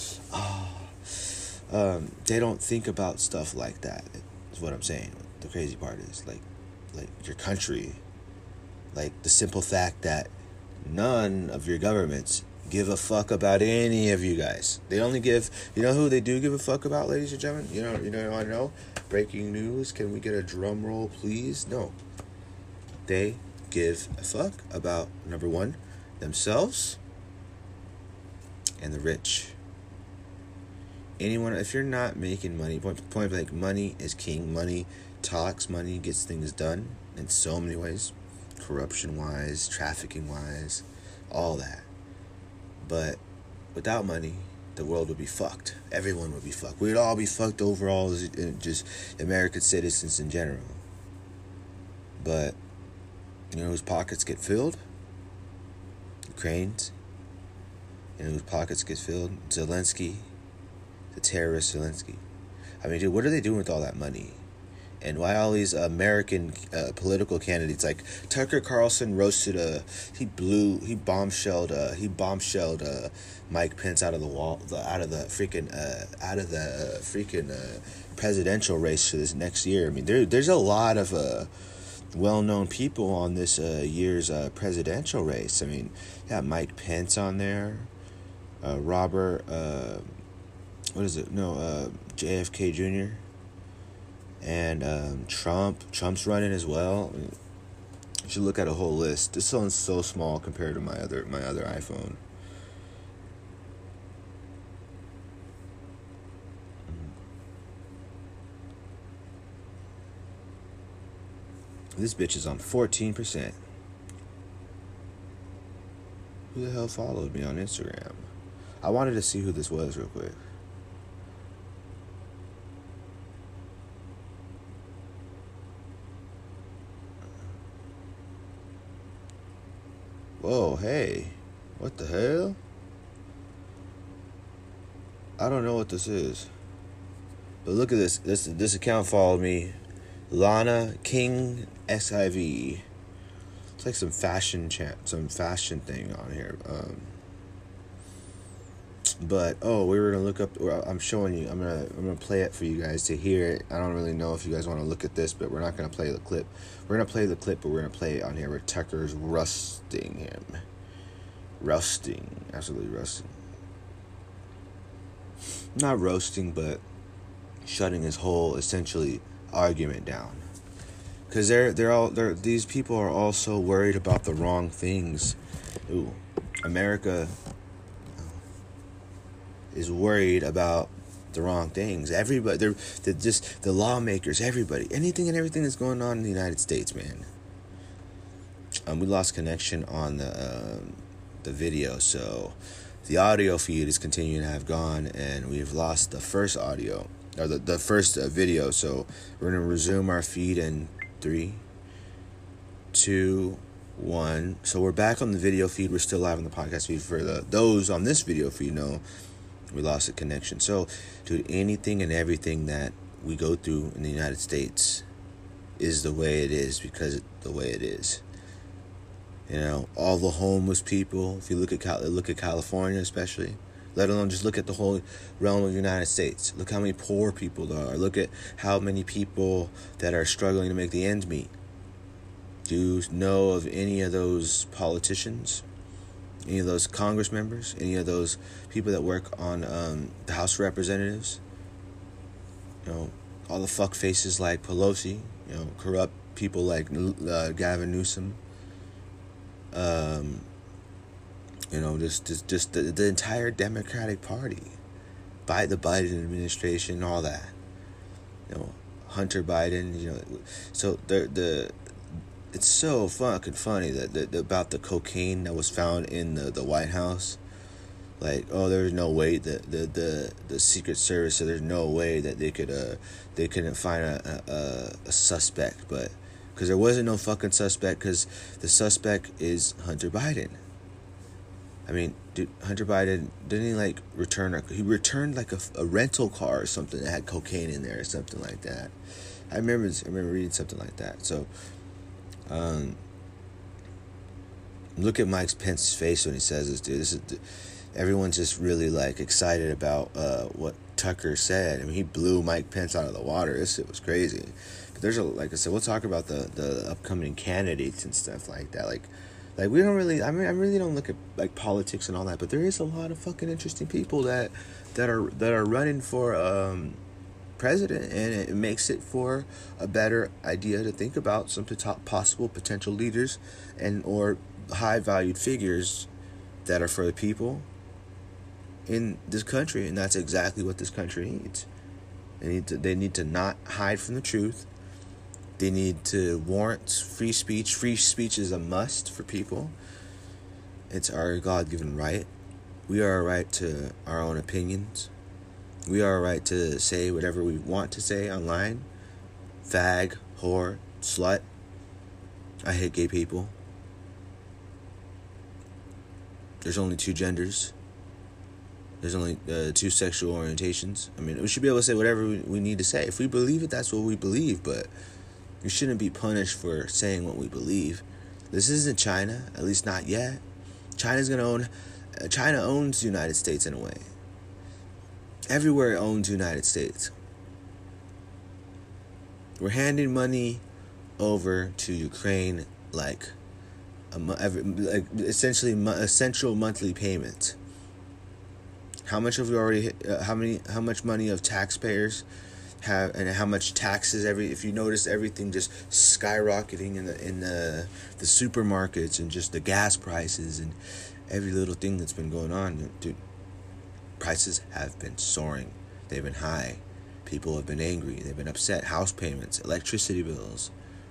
They don't think about stuff like that. Is what I'm saying. The crazy part is your country, the simple fact that none of your governments give a fuck about any of you guys. They only give, who they do give a fuck about, ladies and gentlemen? You know I know. Breaking news. Can we get a drum roll, please? No. They give a fuck about, number one, themselves and the rich. Anyone, if you're not making money, point blank, money is king. Money talks, money gets things done in so many ways. Corruption-wise, trafficking-wise, all that. But without money, the world would be fucked. Everyone would be fucked. We'd all be fucked overall as just American citizens in general. But whose pockets get filled? Ukraine's. Whose pockets get filled? Zelensky the terrorist Zelensky. I mean, dude, what are they doing with all that money? And why all these American political candidates like Tucker Carlson roasted he bombshelled Mike Pence out of the freaking presidential race for this next year. I mean, there's a lot of well-known people on this year's presidential race. I mean, yeah, Mike Pence on there, Robert, JFK Jr. And Trump's running as well. I mean, you should look at a whole list. This one's so small compared to my other iPhone. This bitch is on 14%. Who the hell followed me on Instagram? I wanted to see who this was real quick. Whoa, hey. What the hell? I don't know what this is. But look at this. This account followed me. Lana King SIV. It's like some fashion thing on here. But we were gonna look up. I'm showing you. I'm gonna play it for you guys to hear it. I don't really know if you guys want to look at this, but we're not gonna play the clip. We're gonna play the clip, but we're gonna play it on here where Tucker's roasting him. Absolutely roasting. Not roasting, but shutting his whole essentially argument down. Because these people are also worried about the wrong things. Ooh, America is worried about the wrong things. Everybody, they're just the lawmakers. Everybody, anything and everything that's going on in the United States, man. We lost connection on the video, so the audio feed is continuing to have gone, and we've lost the first audio or the first video. So we're gonna resume our feed in 3, 2, 1. So we're back on the video feed. We're still live on the podcast feed. For those on this video feed, know we lost the connection. So, dude, anything and everything that we go through in the United States is the way it is because the way it is. You know, all the homeless people. If you look at California, especially, let alone just look at the whole realm of the United States. Look how many poor people there are. Look at how many people that are struggling to make the ends meet. Do you know of any of those politicians? Any of those Congress members? Any of those people that work on the House of Representatives? You know, all the fuck faces like Pelosi. You know, corrupt people like Gavin Newsom. You know, just the entire Democratic Party, by the Biden administration, all that. You know, Hunter Biden. You know, so it's so fucking funny that about the cocaine that was found in the White House. Like, there's no way that the Secret Service said there's no way that they couldn't find a suspect, but because there wasn't no fucking suspect, because the suspect is Hunter Biden. I mean, dude, Hunter Biden, didn't he he returned like a rental car or something that had cocaine in there or something like that. I remember reading something like that. So, look at Mike Pence's face when he says this, dude. Everyone's just really excited about what Tucker said. I mean, he blew Mike Pence out of the water. This shit was crazy. But there's like I said, we'll talk about the upcoming candidates and stuff like that. Like we don't really. I really don't look at politics and all that. But there is a lot of fucking interesting people that are running for president, and it makes it for a better idea to think about some top possible potential leaders and or high valued figures that are for the people in this country, and that's exactly what this country needs. They need to not hide from the truth. They need to warrant free speech. Free speech is a must for people. It's our God-given right. We are a right to our own opinions. We are a right to say whatever we want to say online. Fag, whore, slut. I hate gay people. There's only 2 genders. There's only 2 sexual orientations. I mean, we should be able to say whatever we need to say. If we believe it, that's what we believe. But we shouldn't be punished for saying what we believe. This isn't China, at least not yet. China owns the United States in a way. Everywhere owns the United States. We're handing money over to Ukraine like essentially essential monthly payment. How much have we already? How much money of taxpayers have, and how much taxes if you notice everything just skyrocketing in the supermarkets, and just the gas prices and every little thing that's been going on, dude. Prices have been soaring. They've been high. People have been angry. They've been upset. House payments, electricity bills.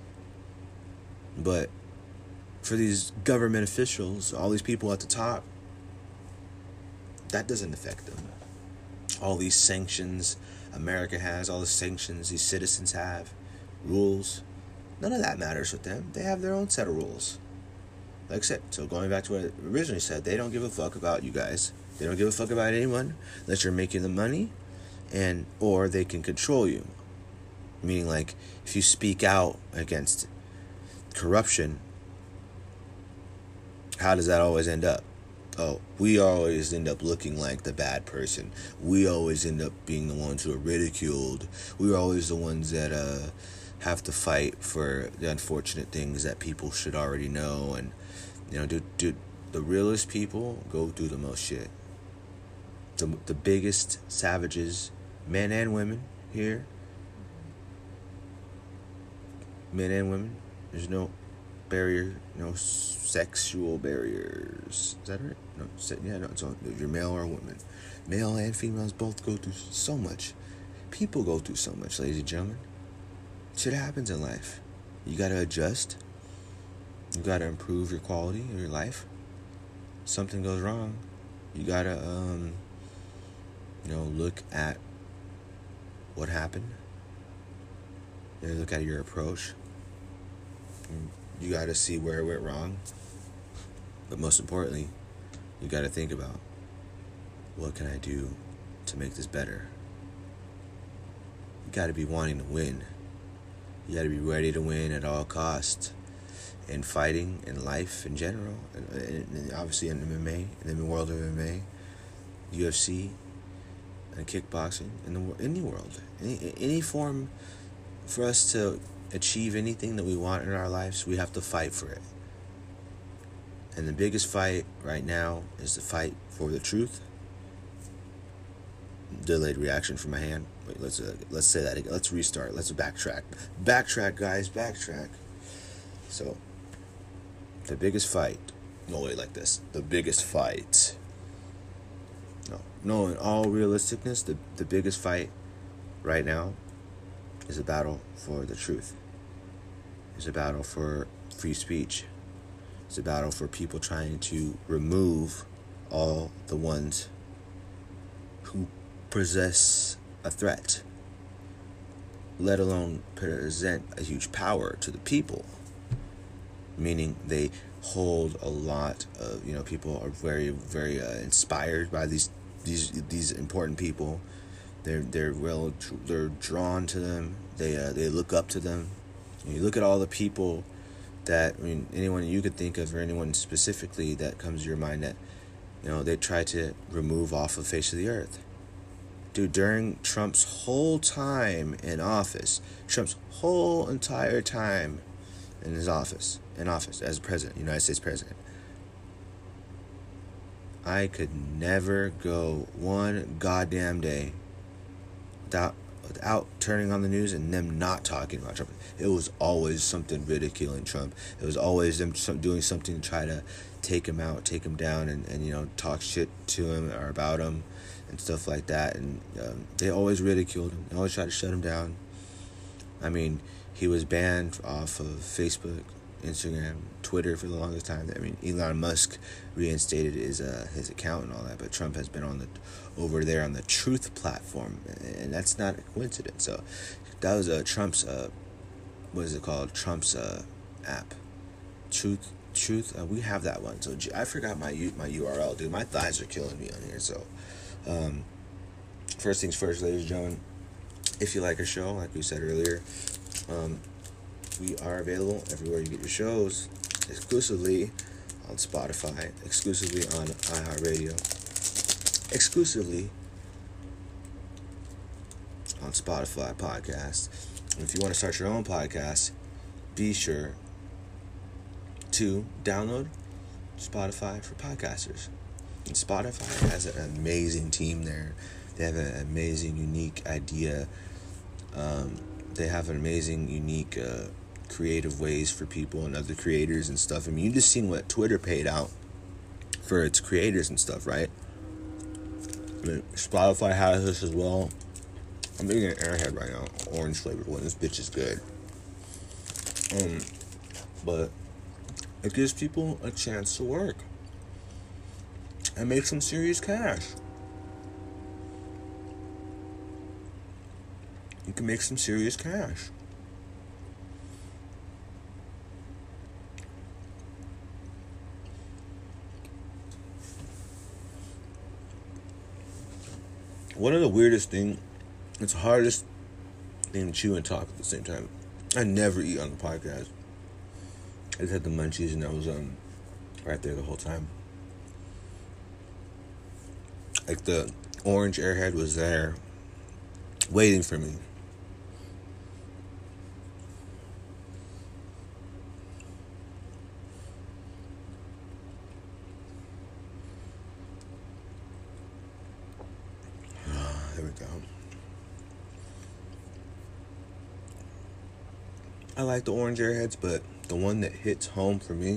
But for these government officials, all these people at the top, that doesn't affect them. All these sanctions America has, all the sanctions these citizens have, rules, none of that matters with them. They have their own set of rules. Like I said, so going back to what I originally said, they don't give a fuck about you guys. They don't give a fuck about anyone unless you're making the money, or they can control you. Meaning, like, if you speak out against corruption, how does that always end up? Oh, we always end up looking like the bad person. We always end up being the ones who are ridiculed. We're always the ones that have to fight for the unfortunate things that people should already know. And, dude, the realest people go through the most shit. The biggest savages, men and women here. Men and women. There's no barrier, no sexual barriers. Is that right? No, it's on. If you're male or woman. Male and females both go through so much. People go through so much, ladies and gentlemen. Shit happens in life. You gotta adjust. You gotta improve your quality of your life. Something goes wrong. You gotta, look at what happened. You gotta look at your approach. You gotta see where it went wrong. But most importantly, you gotta think about, what can I do to make this better? You gotta be wanting to win. You gotta be ready to win at all costs. In fighting, in life in general, and obviously in MMA, in the world of MMA, UFC, and kickboxing, in any world, any form, for us to achieve anything that we want in our lives, we have to fight for it. And the biggest fight right now is the fight for the truth. Delayed reaction from my hand. Wait, let's say that again. Let's restart. Let's backtrack. Backtrack, guys. Backtrack. So, the biggest fight. No, wait, like this. The biggest fight. No, in all realisticness, the biggest fight right now is a battle for the truth. It's a battle for free speech. It's a battle for people trying to remove all the ones who possess a threat, let alone present a huge power to the people. Meaning they hold a lot of, people are very, very inspired by these important people. They're drawn to them. They look up to them. And you look at all the people that, anyone you could think of, or anyone specifically that comes to your mind that, they try to remove off the face of the earth. Dude, during Trump's whole time in office, Trump's whole entire time in office as president, United States president, I could never go one goddamn day without turning on the news and them not talking about Trump. It was always something ridiculing Trump. It was always them doing something to try to take him out, take him down, and talk shit to him or about him and stuff like that. And they always ridiculed him. They always tried to shut him down. He was banned off of Facebook, Instagram, Twitter for the longest time. Elon Musk reinstated his account and all that, but Trump has been over there on the Truth platform, and that's not a coincidence. So that was Trump's what is it called? Trump's app, Truth. We have that one. So I forgot my URL, dude. My thighs are killing me on here. So First things first, ladies and gentlemen, if you like our show, like we said earlier, we are available everywhere you get your shows, exclusively on Spotify, exclusively on iHeartRadio, exclusively on Spotify podcast. And if you want to start your own podcast, be sure to download Spotify for podcasters. And Spotify has an amazing team there. They have an amazing, unique idea. They have an amazing, unique, creative ways for people and other creators and stuff. I mean, you just seen what Twitter paid out for its creators and stuff, right? I mean, Spotify has this as well. I'm making an Airhead right now, orange flavored one. This bitch is good. But it gives people a chance to work and make some serious cash. You can make some serious cash. One of the weirdest things, it's the hardest thing to chew and talk at the same time. I never eat on the podcast. I just had the munchies and I was right there the whole time. Like the orange Airhead was there waiting for me. There we go. I like the orange Airheads, but the one that hits home for me,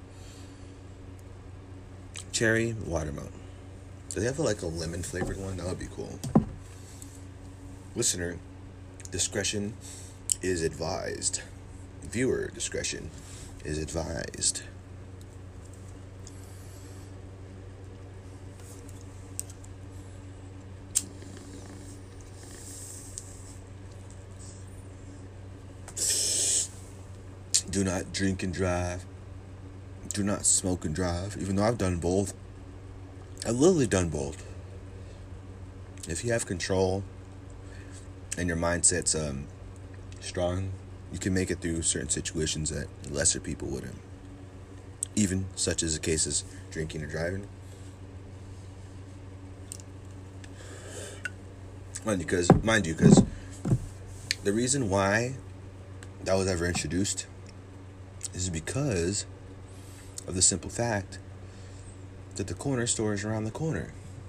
cherry watermelon. Do they have like a lemon flavored one? That would be cool. Listener discretion is advised. Viewer discretion is advised. Do not drink and drive. Do not smoke and drive. Even though I've done both. I've literally done both. If you have control and your mindset's strong, you can make it through certain situations that lesser people wouldn't. Even such as the cases drinking or driving. Mind you, because the reason why that was ever introduced is because of the simple fact that the corner store is around the corner.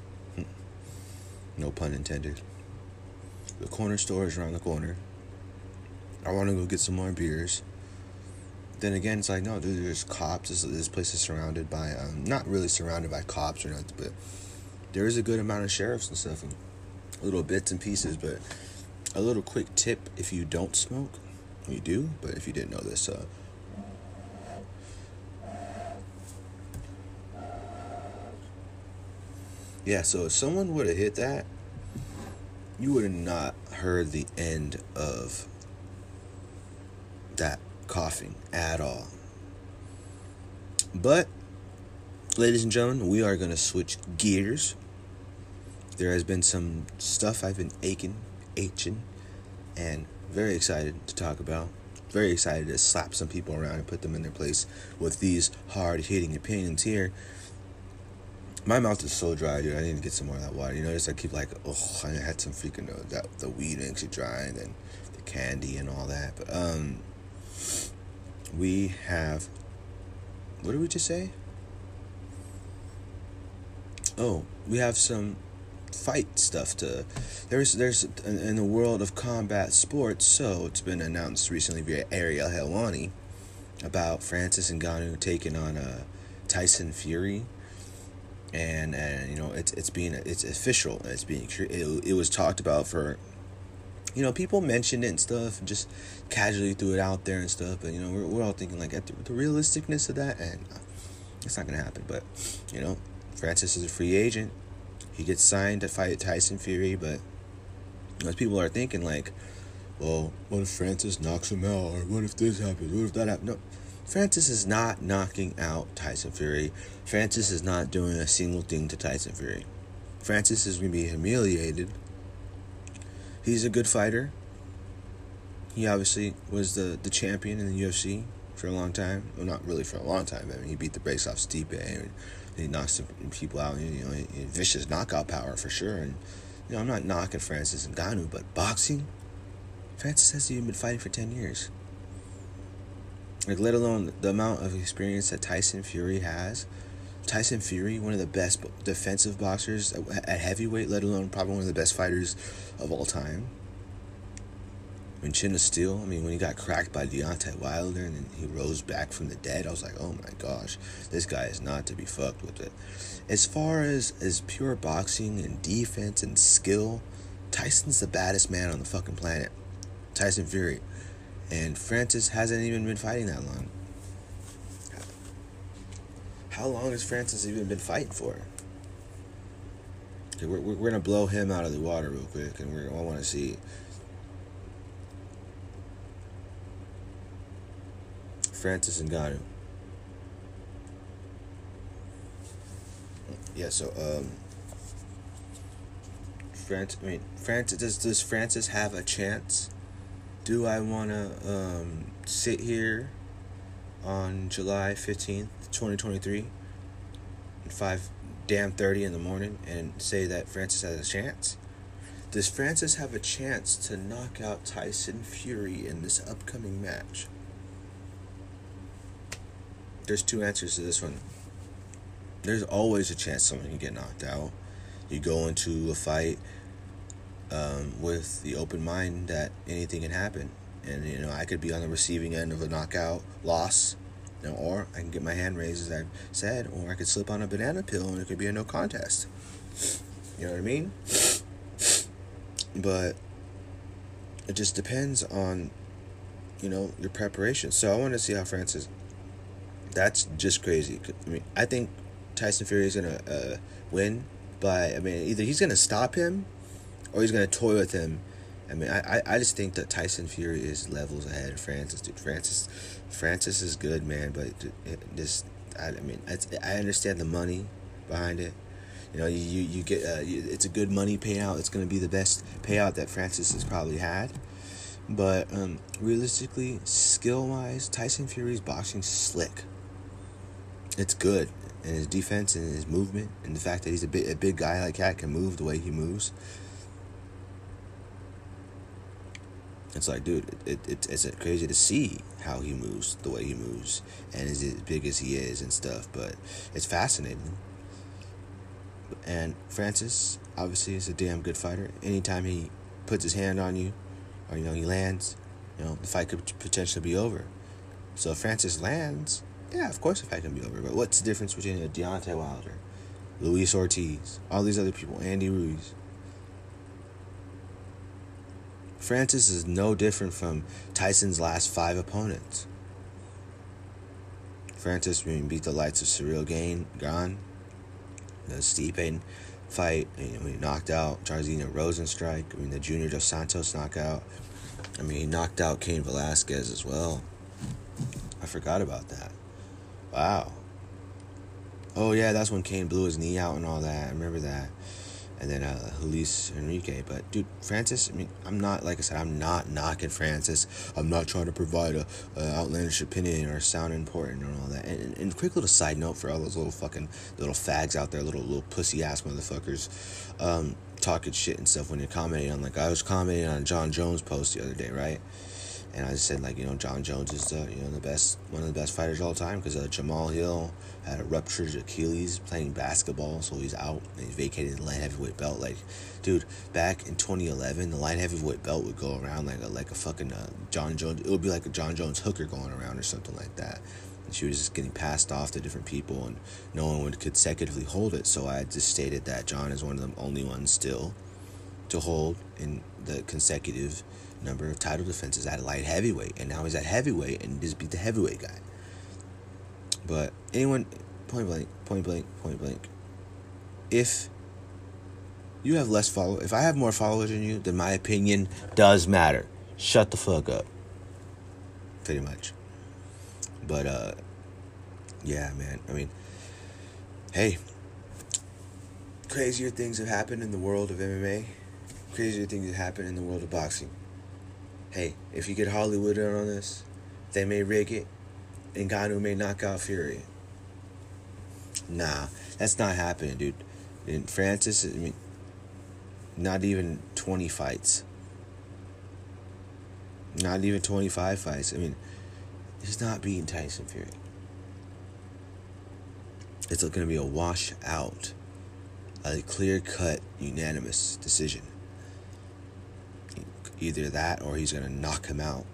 No pun intended. The corner store is around the corner. I want to go get some more beers. Then again, it's like, no, dude, there's cops. This place is surrounded by, not really surrounded by cops or nothing, but there is a good amount of sheriffs and stuff, and little bits and pieces. But a little quick tip, if you don't smoke, you do, but if you didn't know this, yeah, so if someone would have hit that, you would have not heard the end of that coughing at all. But, ladies and gentlemen, we are going to switch gears. There has been some stuff I've been aching, and very excited to talk about. Very excited to slap some people around and put them in their place with these hard-hitting opinions here. My mouth is so dry, dude. I need to get some more of that water. You notice I keep like, I had some freaking the weed makes it dry, and then the candy and all that. But we have, what did we just say? Oh, we have some fight stuff to. There's in the world of combat sports. So it's been announced recently via Ariel Helwani about Francis Ngannou taking on Tyson Fury. And you know, it's official. It was talked about for, you know, people mentioned it and stuff, and just casually threw it out there and stuff. But you know, we're all thinking like at the realisticness of that, and it's not gonna happen. But you know, Francis is a free agent. He gets signed to fight Tyson Fury, but most people are thinking like, well, what if Francis knocks him out, or what if this happens? What if that happens? No. Francis is not knocking out Tyson Fury. Francis is not doing a single thing to Tyson Fury. Francis is going to be humiliated. He's a good fighter. He obviously was the champion in the UFC for a long time. Well, not really for a long time. I mean, he beat the brakes off Stipe, and he knocked some people out. Vicious knockout power for sure. And I'm not knocking Francis Ngannou, but boxing, Francis has even been fighting for 10 years. Like, let alone the amount of experience that Tyson Fury has. Tyson Fury, one of the best defensive boxers at heavyweight, let alone probably one of the best fighters of all time. When Chin of Steel, when he got cracked by Deontay Wilder and then he rose back from the dead, I was like, oh my gosh, this guy is not to be fucked with it. As far as pure boxing and defense and skill, Tyson's the baddest man on the fucking planet. Tyson Fury. And Francis hasn't even been fighting that long. How long has Francis even been fighting for? Okay, we're going to blow him out of the water real quick, and I want to see Francis Ngannou. Yeah, so Francis. Does Francis have a chance? Do I want to sit here on July 15th, 2023, at 5:30 in the morning and say that Francis has a chance? Does Francis have a chance to knock out Tyson Fury in this upcoming match? There's two answers to this one. There's always a chance someone can get knocked out. You go into a fight with the open mind that anything can happen. And, I could be on the receiving end of a knockout loss, or I can get my hand raised, as I've said, or I could slip on a banana peel and it could be a no contest. You know what I mean? But it just depends on, your preparation. So I want to see how Francis... That's just crazy. I think Tyson Fury is going to win by... either he's going to stop him or he's going to toy with him. I just think that Tyson Fury is levels ahead of Francis, dude. Francis is good, man, but I understand the money behind it. You get it's a good money payout. It's going to be the best payout that Francis has probably had. But realistically, skill-wise, Tyson Fury's boxing's slick. It's good. And his defense and his movement and the fact that he's a big guy like that, can move the way he moves. It's like, dude, it's crazy to see how he moves the way he moves and is as big as he is and stuff. But it's fascinating. And Francis, obviously, is a damn good fighter. Anytime he puts his hand on you or, he lands, the fight could potentially be over. So if Francis lands, yeah, of course the fight can be over. But what's the difference between a Deontay Wilder, Luis Ortiz, all these other people, Andy Ruiz? Francis is no different from Tyson's last 5 opponents. Francis beat the likes of Cyril Gane, the Stipe fight, he knocked out Jairzinho Rosenstrike, the Junior Dos Santos knockout. He knocked out Cain Velasquez as well. I forgot about that. Wow. Oh yeah, that's when Cain blew his knee out and all that. I remember that. And then Luis Enrique. But, dude, Francis, I'm not, like I said, I'm not knocking Francis. I'm not trying to provide a outlandish opinion or sound important and all that. And quick little side note for all those little fags out there, little pussy-ass motherfuckers talking shit and stuff when you're commenting on, I was commenting on a John Jones post the other day, right? And I just said, John Jones is one of the best fighters of all time, because Jamal Hill had a ruptured Achilles playing basketball, so he's out, and he's vacated the light heavyweight belt. Dude, back in 2011, the light heavyweight belt would go around like a fucking John Jones. It would be like a John Jones hooker going around or something like that. And she was just getting passed off to different people, and no one would consecutively hold it. So I just stated that John is one of the only ones still to hold in the consecutive number of title defenses at light heavyweight, and now he's at heavyweight and just beat the heavyweight guy. But anyone, point blank, if you have less followers, if I have more followers than you, then my opinion does matter. Shut the fuck up. Pretty much. But yeah, man, hey, crazier things have happened in the world of MMA. Crazier things have happened in the world of boxing. Hey, if you get Hollywood in on this, they may rig it, and Ngannou may knock out Fury. Nah, that's not happening, dude. And Francis, I mean, not even 20 fights. Not even 25 fights. I mean, he's not beating Tyson Fury. It's going to be a washout. A clear-cut, unanimous decision. Either that or he's going to knock him out.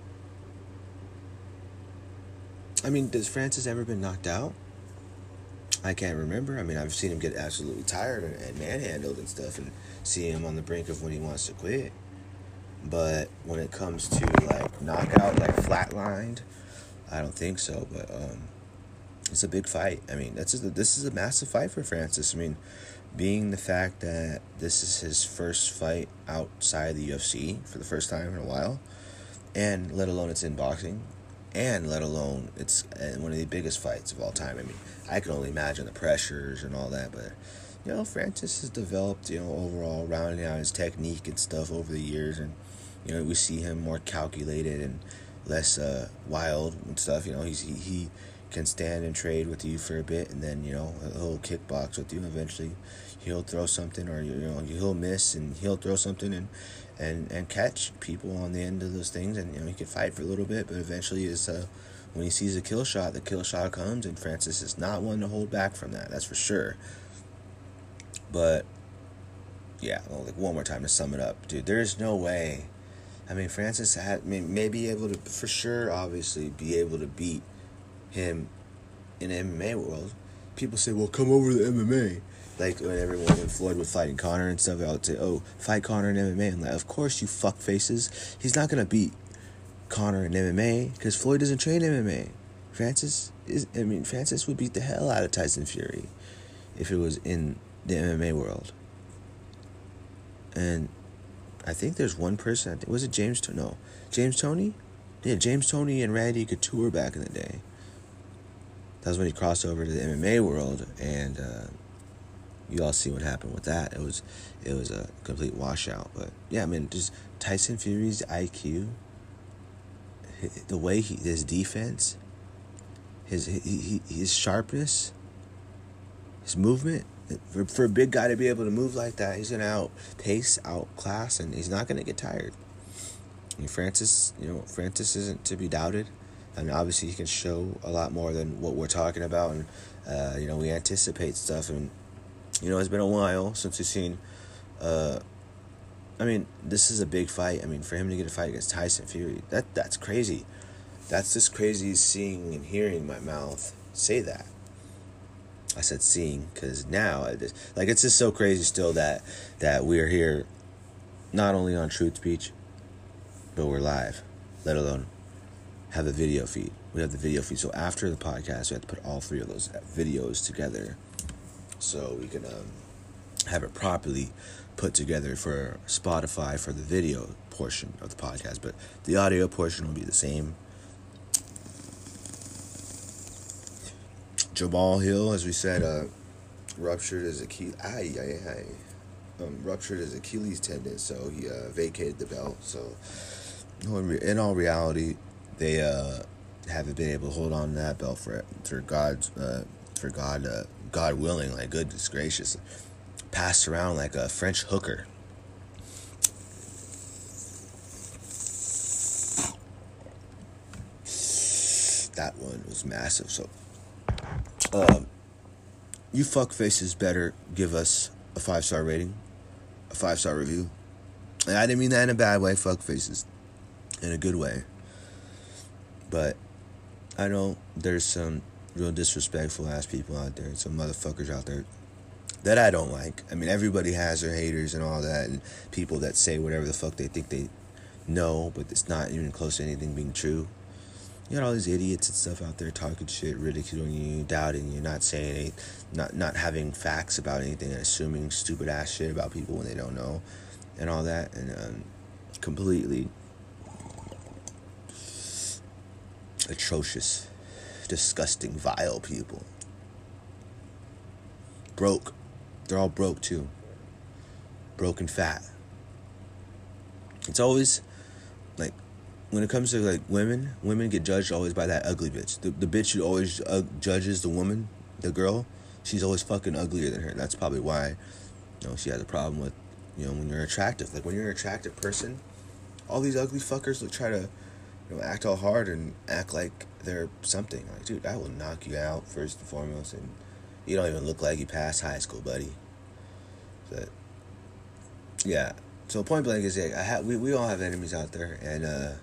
I mean, has Francis ever been knocked out? I can't remember. I mean, I've seen him get absolutely tired and manhandled and stuff, and see him on the brink of when he wants to quit. But when it comes to like knockout, like flatlined, I don't think so. But it's a big fight. I mean, this is a massive fight for Francis. I mean, being the fact that this is his first fight outside the UFC for the first time in a while, and let alone it's in boxing, and let alone it's one of the biggest fights of all time. I mean, I can only imagine the pressures and all that, but you know, Francis has developed, you know, overall rounding out his technique and stuff over the years, and you know, we see him more calculated and less wild and stuff. You know, he can stand and trade with you for a bit, and then, you know, he'll kickbox with you. Eventually he'll throw something, or, you know, he'll miss and he'll throw something and catch people on the end of those things, and, you know, he can fight for a little bit, but eventually is when he sees a kill shot, the kill shot comes, and Francis is not one to hold back from that, that's for sure. But yeah, well, like one more time to sum it up, dude, there's no way. I mean, Francis may be able to, for sure, obviously, be able to beat him in the MMA world. People say, well, come over to the MMA. Like, when Floyd was fighting Conor and stuff, I would say, oh, fight Conor in MMA. I'm like, of course, you fuck faces. He's not going to beat Conor in MMA because Floyd doesn't train MMA. Francis would beat the hell out of Tyson Fury if it was in the MMA world. And I think there's one person, was it James Toney? No. James Toney? Yeah, James Toney and Randy Couture back in the day. That was when he crossed over to the MMA world, and you all see what happened with that. It was a complete washout. But yeah, I mean, just Tyson Fury's IQ, the way his defense, his sharpness, his movement. For a big guy to be able to move like that, he's gonna outclass, and he's not gonna get tired. And Francis isn't to be doubted. And obviously he can show a lot more than what we're talking about, and you know, we anticipate stuff, and you know, it's been a while since we've seen. I mean, this is a big fight. I mean, for him to get a fight against Tyson Fury, that's crazy. That's just crazy seeing and hearing my mouth say that. I said seeing because now it's just so crazy still that we're here, not only on Truth Speech, but we're live, let alone have a video feed. We have the video feed. So after the podcast, we have to put all three of those videos together so we can have it properly put together for Spotify for the video portion of the podcast. But the audio portion will be the same. Jamal Hill, as we said, ruptured his Achilles tendon, so he vacated the belt. So in all reality, they haven't been able to hold on to that belt for God willing, like goodness gracious, passed around like a French hooker. That one was massive. So you fuck faces better give us a 5-star rating, a 5-star review. And I didn't mean that in a bad way, fuck faces, in a good way. But I know there's some real disrespectful ass people out there, some motherfuckers out there that I don't like. I mean, everybody has their haters and all that, and people that say whatever the fuck they think they know, but it's not even close to anything being true. You got all these idiots and stuff out there talking shit, ridiculing you, doubting you, not saying anything, not having facts about anything, and assuming stupid ass shit about people when they don't know, and all that, and completely atrocious, disgusting, vile people. Broke, They're all broke too. Broke and fat. It's always like, when it comes to like women get judged always by that ugly bitch. The bitch who always judges the woman, the girl, she's always fucking uglier than her. That's probably why, she has a problem with, when you're attractive. Like, when you're an attractive person, all these ugly fuckers will try to, act all hard and act like they're something. Like, dude, I will knock you out first and foremost, and you don't even look like you passed high school, buddy. But yeah. So point blank is, we all have enemies out there, and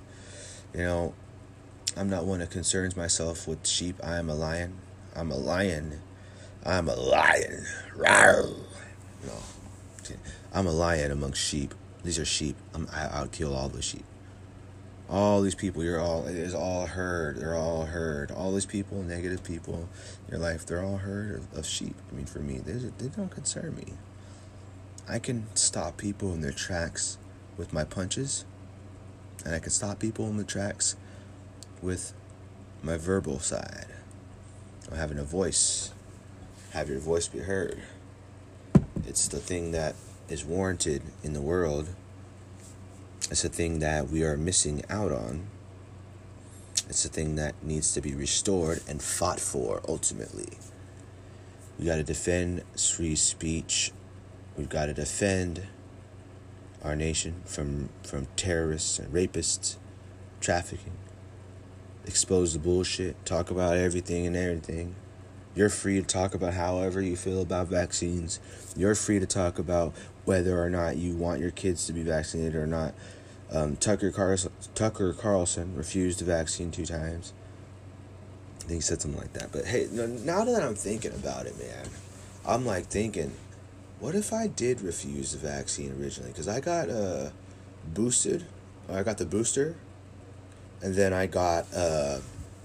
I'm not one that concerns myself with sheep. I am a lion. I'm a lion. I'm a lion. Rawr. No, I'm a lion amongst sheep. These are sheep. I'll kill all the sheep. All these people, it is all herd. They're all herd. All these people, negative people in your life, they're all herd of sheep. I mean, for me, they don't concern me. I can stop people in their tracks with my punches, and I can stop people in the tracks with my verbal side. Or having a voice. Have your voice be heard. It's the thing that is warranted in the world. It's a thing that we are missing out on. It's a thing that needs to be restored and fought for, ultimately. We got to defend free speech. We've got to defend our nation from terrorists and rapists, trafficking. Expose the bullshit. Talk about everything and everything. You're free to talk about however you feel about vaccines. You're free to talk about whether or not you want your kids to be vaccinated or not. Tucker Carlson refused the vaccine 2 times. I think he said something like that. But hey, now that I'm thinking about it, man, I'm like thinking, what if I did refuse the vaccine originally? Because I got boosted. I got the booster. And then I got the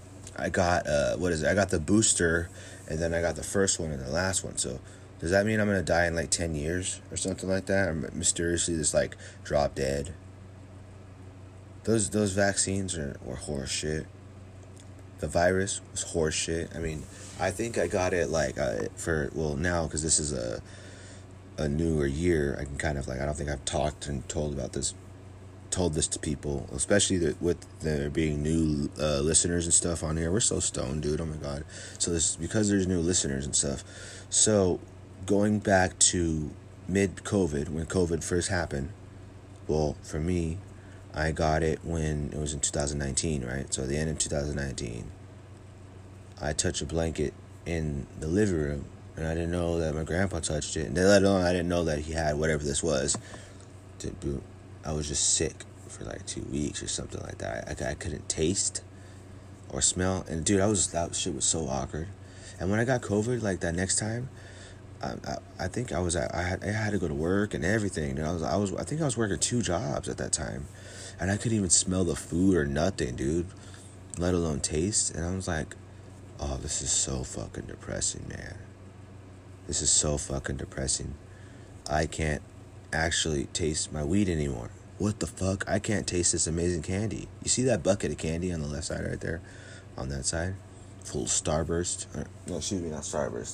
booster, and then I got the first one and the last one. So does that mean I'm going to die in like 10 years or something like that? Or mysteriously just like drop dead? Those vaccines were horse shit. The virus was horse shit. I mean, I think I got it like now, because this is a newer year, I can kind of like, I don't think I've talked and told this to people, especially with there being new listeners and stuff on here. We're so stoned, dude. Oh my god. So this, because there's new listeners and stuff. So going back to mid-COVID, when COVID first happened, well, for me, I got it when it was in 2019, right? So at the end of 2019, I touched a blanket in the living room, and I didn't know that my grandpa touched it. And let alone, I didn't know that he had whatever this was. I was just sick for like 2 weeks or something like that. I couldn't taste or smell, and dude, that shit was so awkward. And when I got COVID, like that next time, I think I had to go to work and everything. And I think I was working 2 jobs at that time, and I couldn't even smell the food or nothing, dude, let alone taste. And I was like, oh, this is so fucking depressing, man. This is so fucking depressing. I can't actually taste my weed anymore. What the fuck? I can't taste this amazing candy. You see that bucket of candy on the left side right there? On that side? Full Starburst. No, excuse me, not Starburst.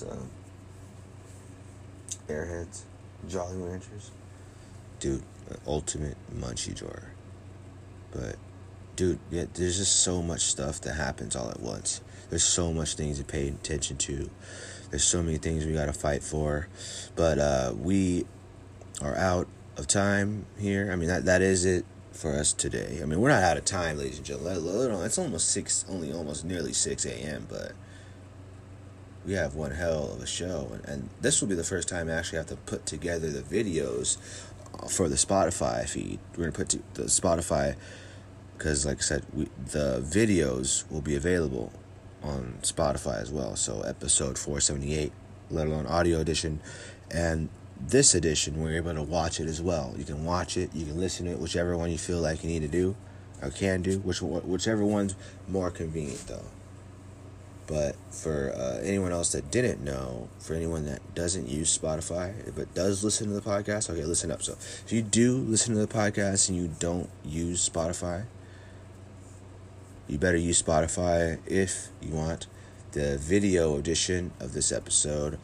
Airheads. Jolly Ranchers. Dude, ultimate munchie drawer. But, dude, yeah, there's just so much stuff that happens all at once. There's so much things to pay attention to. There's so many things we gotta fight for. But we are out of time here. I mean, that is it for us today. I mean, we're not out of time, ladies and gentlemen. It's almost nearly 6 a.m., but we have one hell of a show. And this will be the first time I actually have to put together the videos for the Spotify feed. We're going to put the Spotify, because like I said, the videos will be available on Spotify as well. So episode 478, let alone audio edition, and this edition, we're able to watch it as well. You can watch it, you can listen to it, whichever one you feel like you need to do or can do, whichever one's more convenient though. But for anyone else that didn't know, for anyone that doesn't use Spotify but does listen to the podcast, okay, listen up. So if you do listen to the podcast and you don't use Spotify, you better use Spotify if you want the video edition of this episode.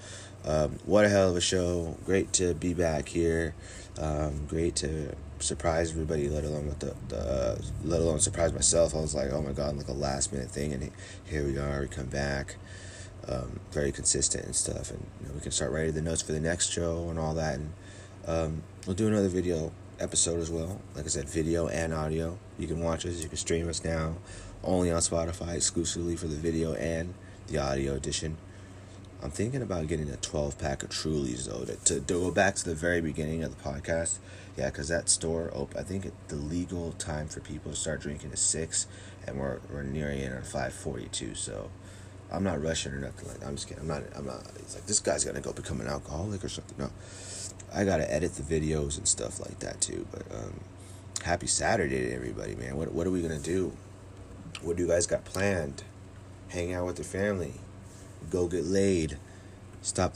What a hell of a show. Great to be back here. Great to surprise everybody, let alone with let alone surprise myself. I was like, oh my god, like a last minute thing, and here we are. We come back, very consistent and stuff, and we can start writing the notes for the next show and all that. And we'll do another video episode as well. Like I said, video and audio. You can watch us. You can stream us now, only on Spotify, exclusively for the video and the audio edition. I'm thinking about getting a 12-pack of Trulies, though, to go back to the very beginning of the podcast. Yeah, because that store, I think the legal time for people to start drinking is 6, and we're nearing it on 5:42, so I'm not rushing or nothing like that. I'm just kidding. I'm not, it's like, this guy's going to go become an alcoholic or something. No, I got to edit the videos and stuff like that, too. But happy Saturday to everybody, man. What are we going to do? What do you guys got planned? Hang out with your family. Go get laid. Stop.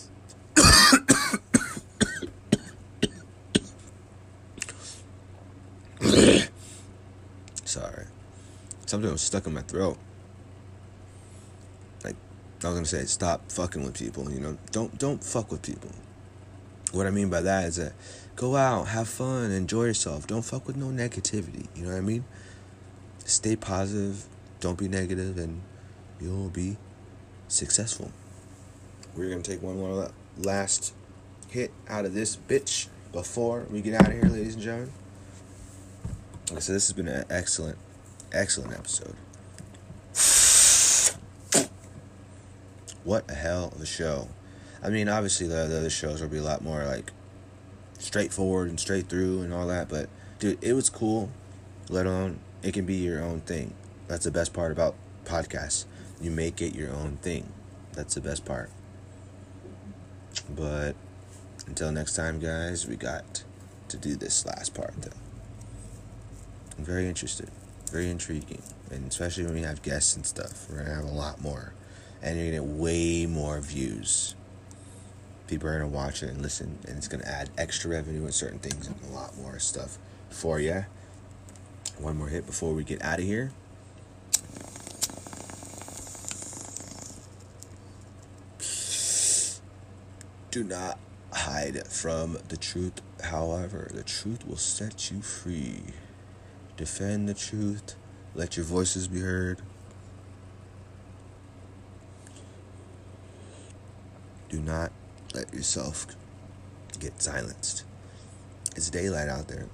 Sorry. Something was stuck in my throat. Like, I was gonna say, stop fucking with people. Don't fuck with people. What I mean by that is that go out, have fun, enjoy yourself. Don't fuck with no negativity. You know what I mean? Stay positive. Don't be negative, and you'll be successful. We're gonna take one more last hit out of this bitch before we get out of here, ladies and gentlemen. Like I said, this has been an excellent episode. What a hell of a show. I mean, obviously the other shows will be a lot more like straightforward and straight through and all that, but dude, it was cool. Let alone it can be your own thing. That's the best part about podcasts. You make it your own thing. That's the best part. But until next time, guys, we got to do this last part, though. I'm very interested. Very intriguing. And especially when we have guests and stuff. We're going to have a lot more. And you're going to get way more views. People are going to watch it and listen. And it's going to add extra revenue and certain things and a lot more stuff for you. One more hit before we get out of here. Do not hide from the truth. However, the truth will set you free. Defend the truth. Let your voices be heard. Do not let yourself get silenced. It's daylight out there.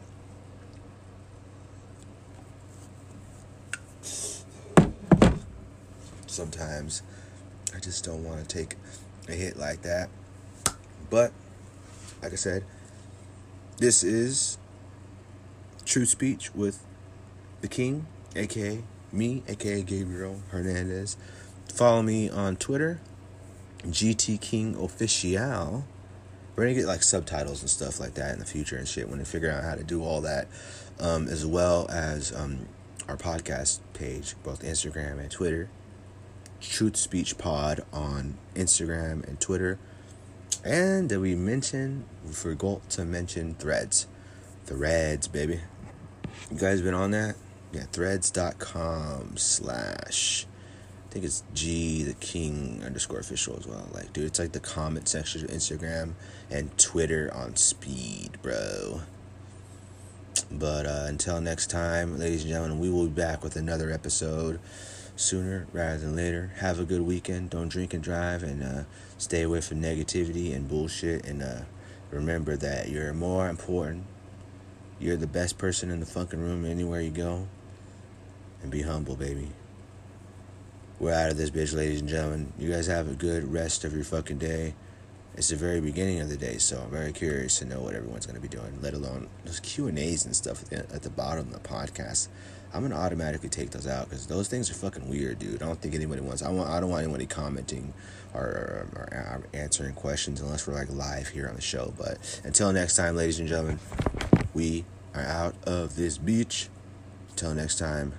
Sometimes I just don't want to take a hit like that. But, like I said, this is True Speech with the King, a.k.a. me, a.k.a. Gabriel Hernandez. Follow me on Twitter, GT King Official. We're going to get like subtitles and stuff like that in the future and shit when we figure out how to do all that, as well as our podcast page, both Instagram and Twitter. Truth Speech Pod on Instagram and Twitter. And we forgot to mention Threads. Threads, baby. You guys been on that? Yeah, threads.com/ I think it's GTheKing_official as well. Like, dude, it's like the comment section of Instagram and Twitter on speed, bro. But until next time, ladies and gentlemen, we will be back with another episode sooner rather than later. Have a good weekend. Don't drink and drive, and stay away from negativity and bullshit. And remember that you're more important. You're the best person in the fucking room anywhere you go. And be humble, baby. We're out of this bitch, ladies and gentlemen. You guys have a good rest of your fucking day. It's the very beginning of the day, so I'm very curious to know what everyone's going to be doing, let alone those Q&As and stuff at the bottom of the podcast. I'm going to automatically take those out because those things are fucking weird, dude. I don't think anybody wants... I don't want anybody commenting or answering questions unless we're, like, live here on the show. But until next time, ladies and gentlemen, we are out of this beach. Until next time,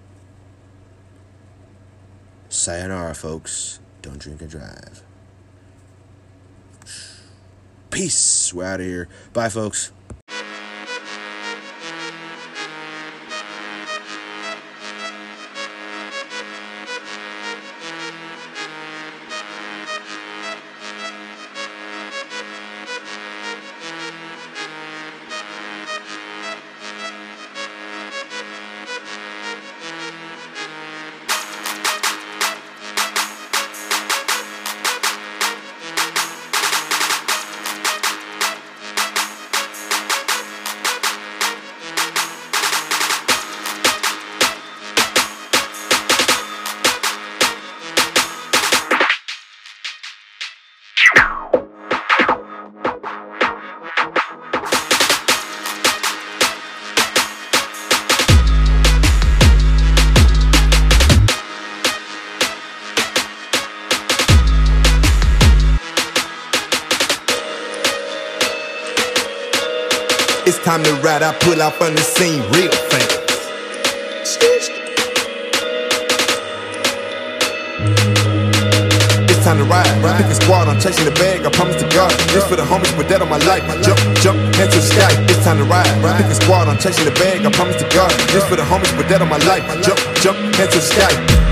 sayonara, folks. Don't drink and drive. Peace. We're out of here. Bye, folks. time to ride, I pull out from the scene real fast. It's time to ride, pick a squad, I'm chasing the bag, I promise to God. This for the homies, put that on my life. Jump, head to the sky. It's time to ride, pick a squad, I'm chasing the bag, I promise to God. This for the homies, put that on my life. Jump, head to the sky.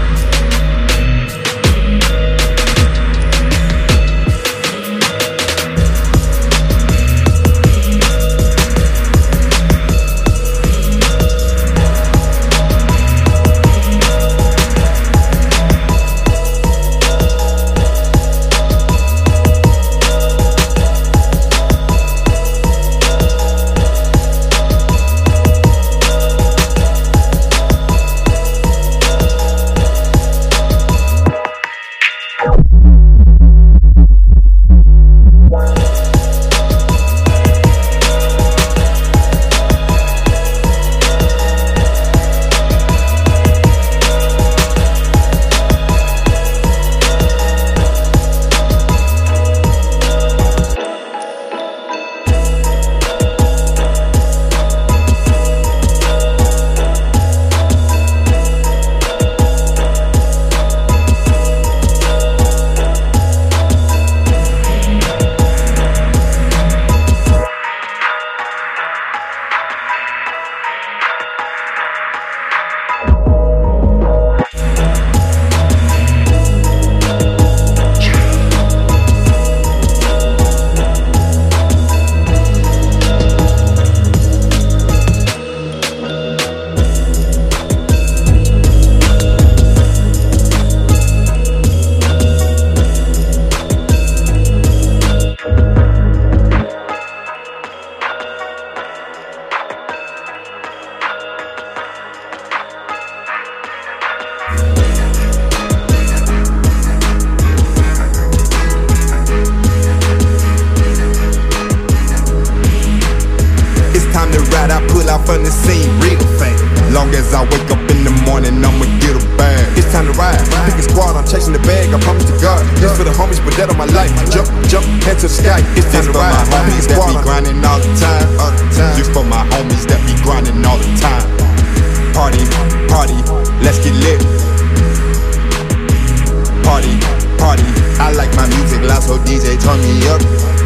I pull out from the scene real fast. Long as I wake up in the morning, I'ma get a bag. It's time to ride, pick a squad, I'm chasing the bag, I promise to God. This for the homies, put that on my life. Jump, head to the sky. It's time to ride, pick a squad, that be grinding all the time. Just for my homies that be grinding all the time. Party, let's get lit. Party, I like my music loud, so DJ turn me up.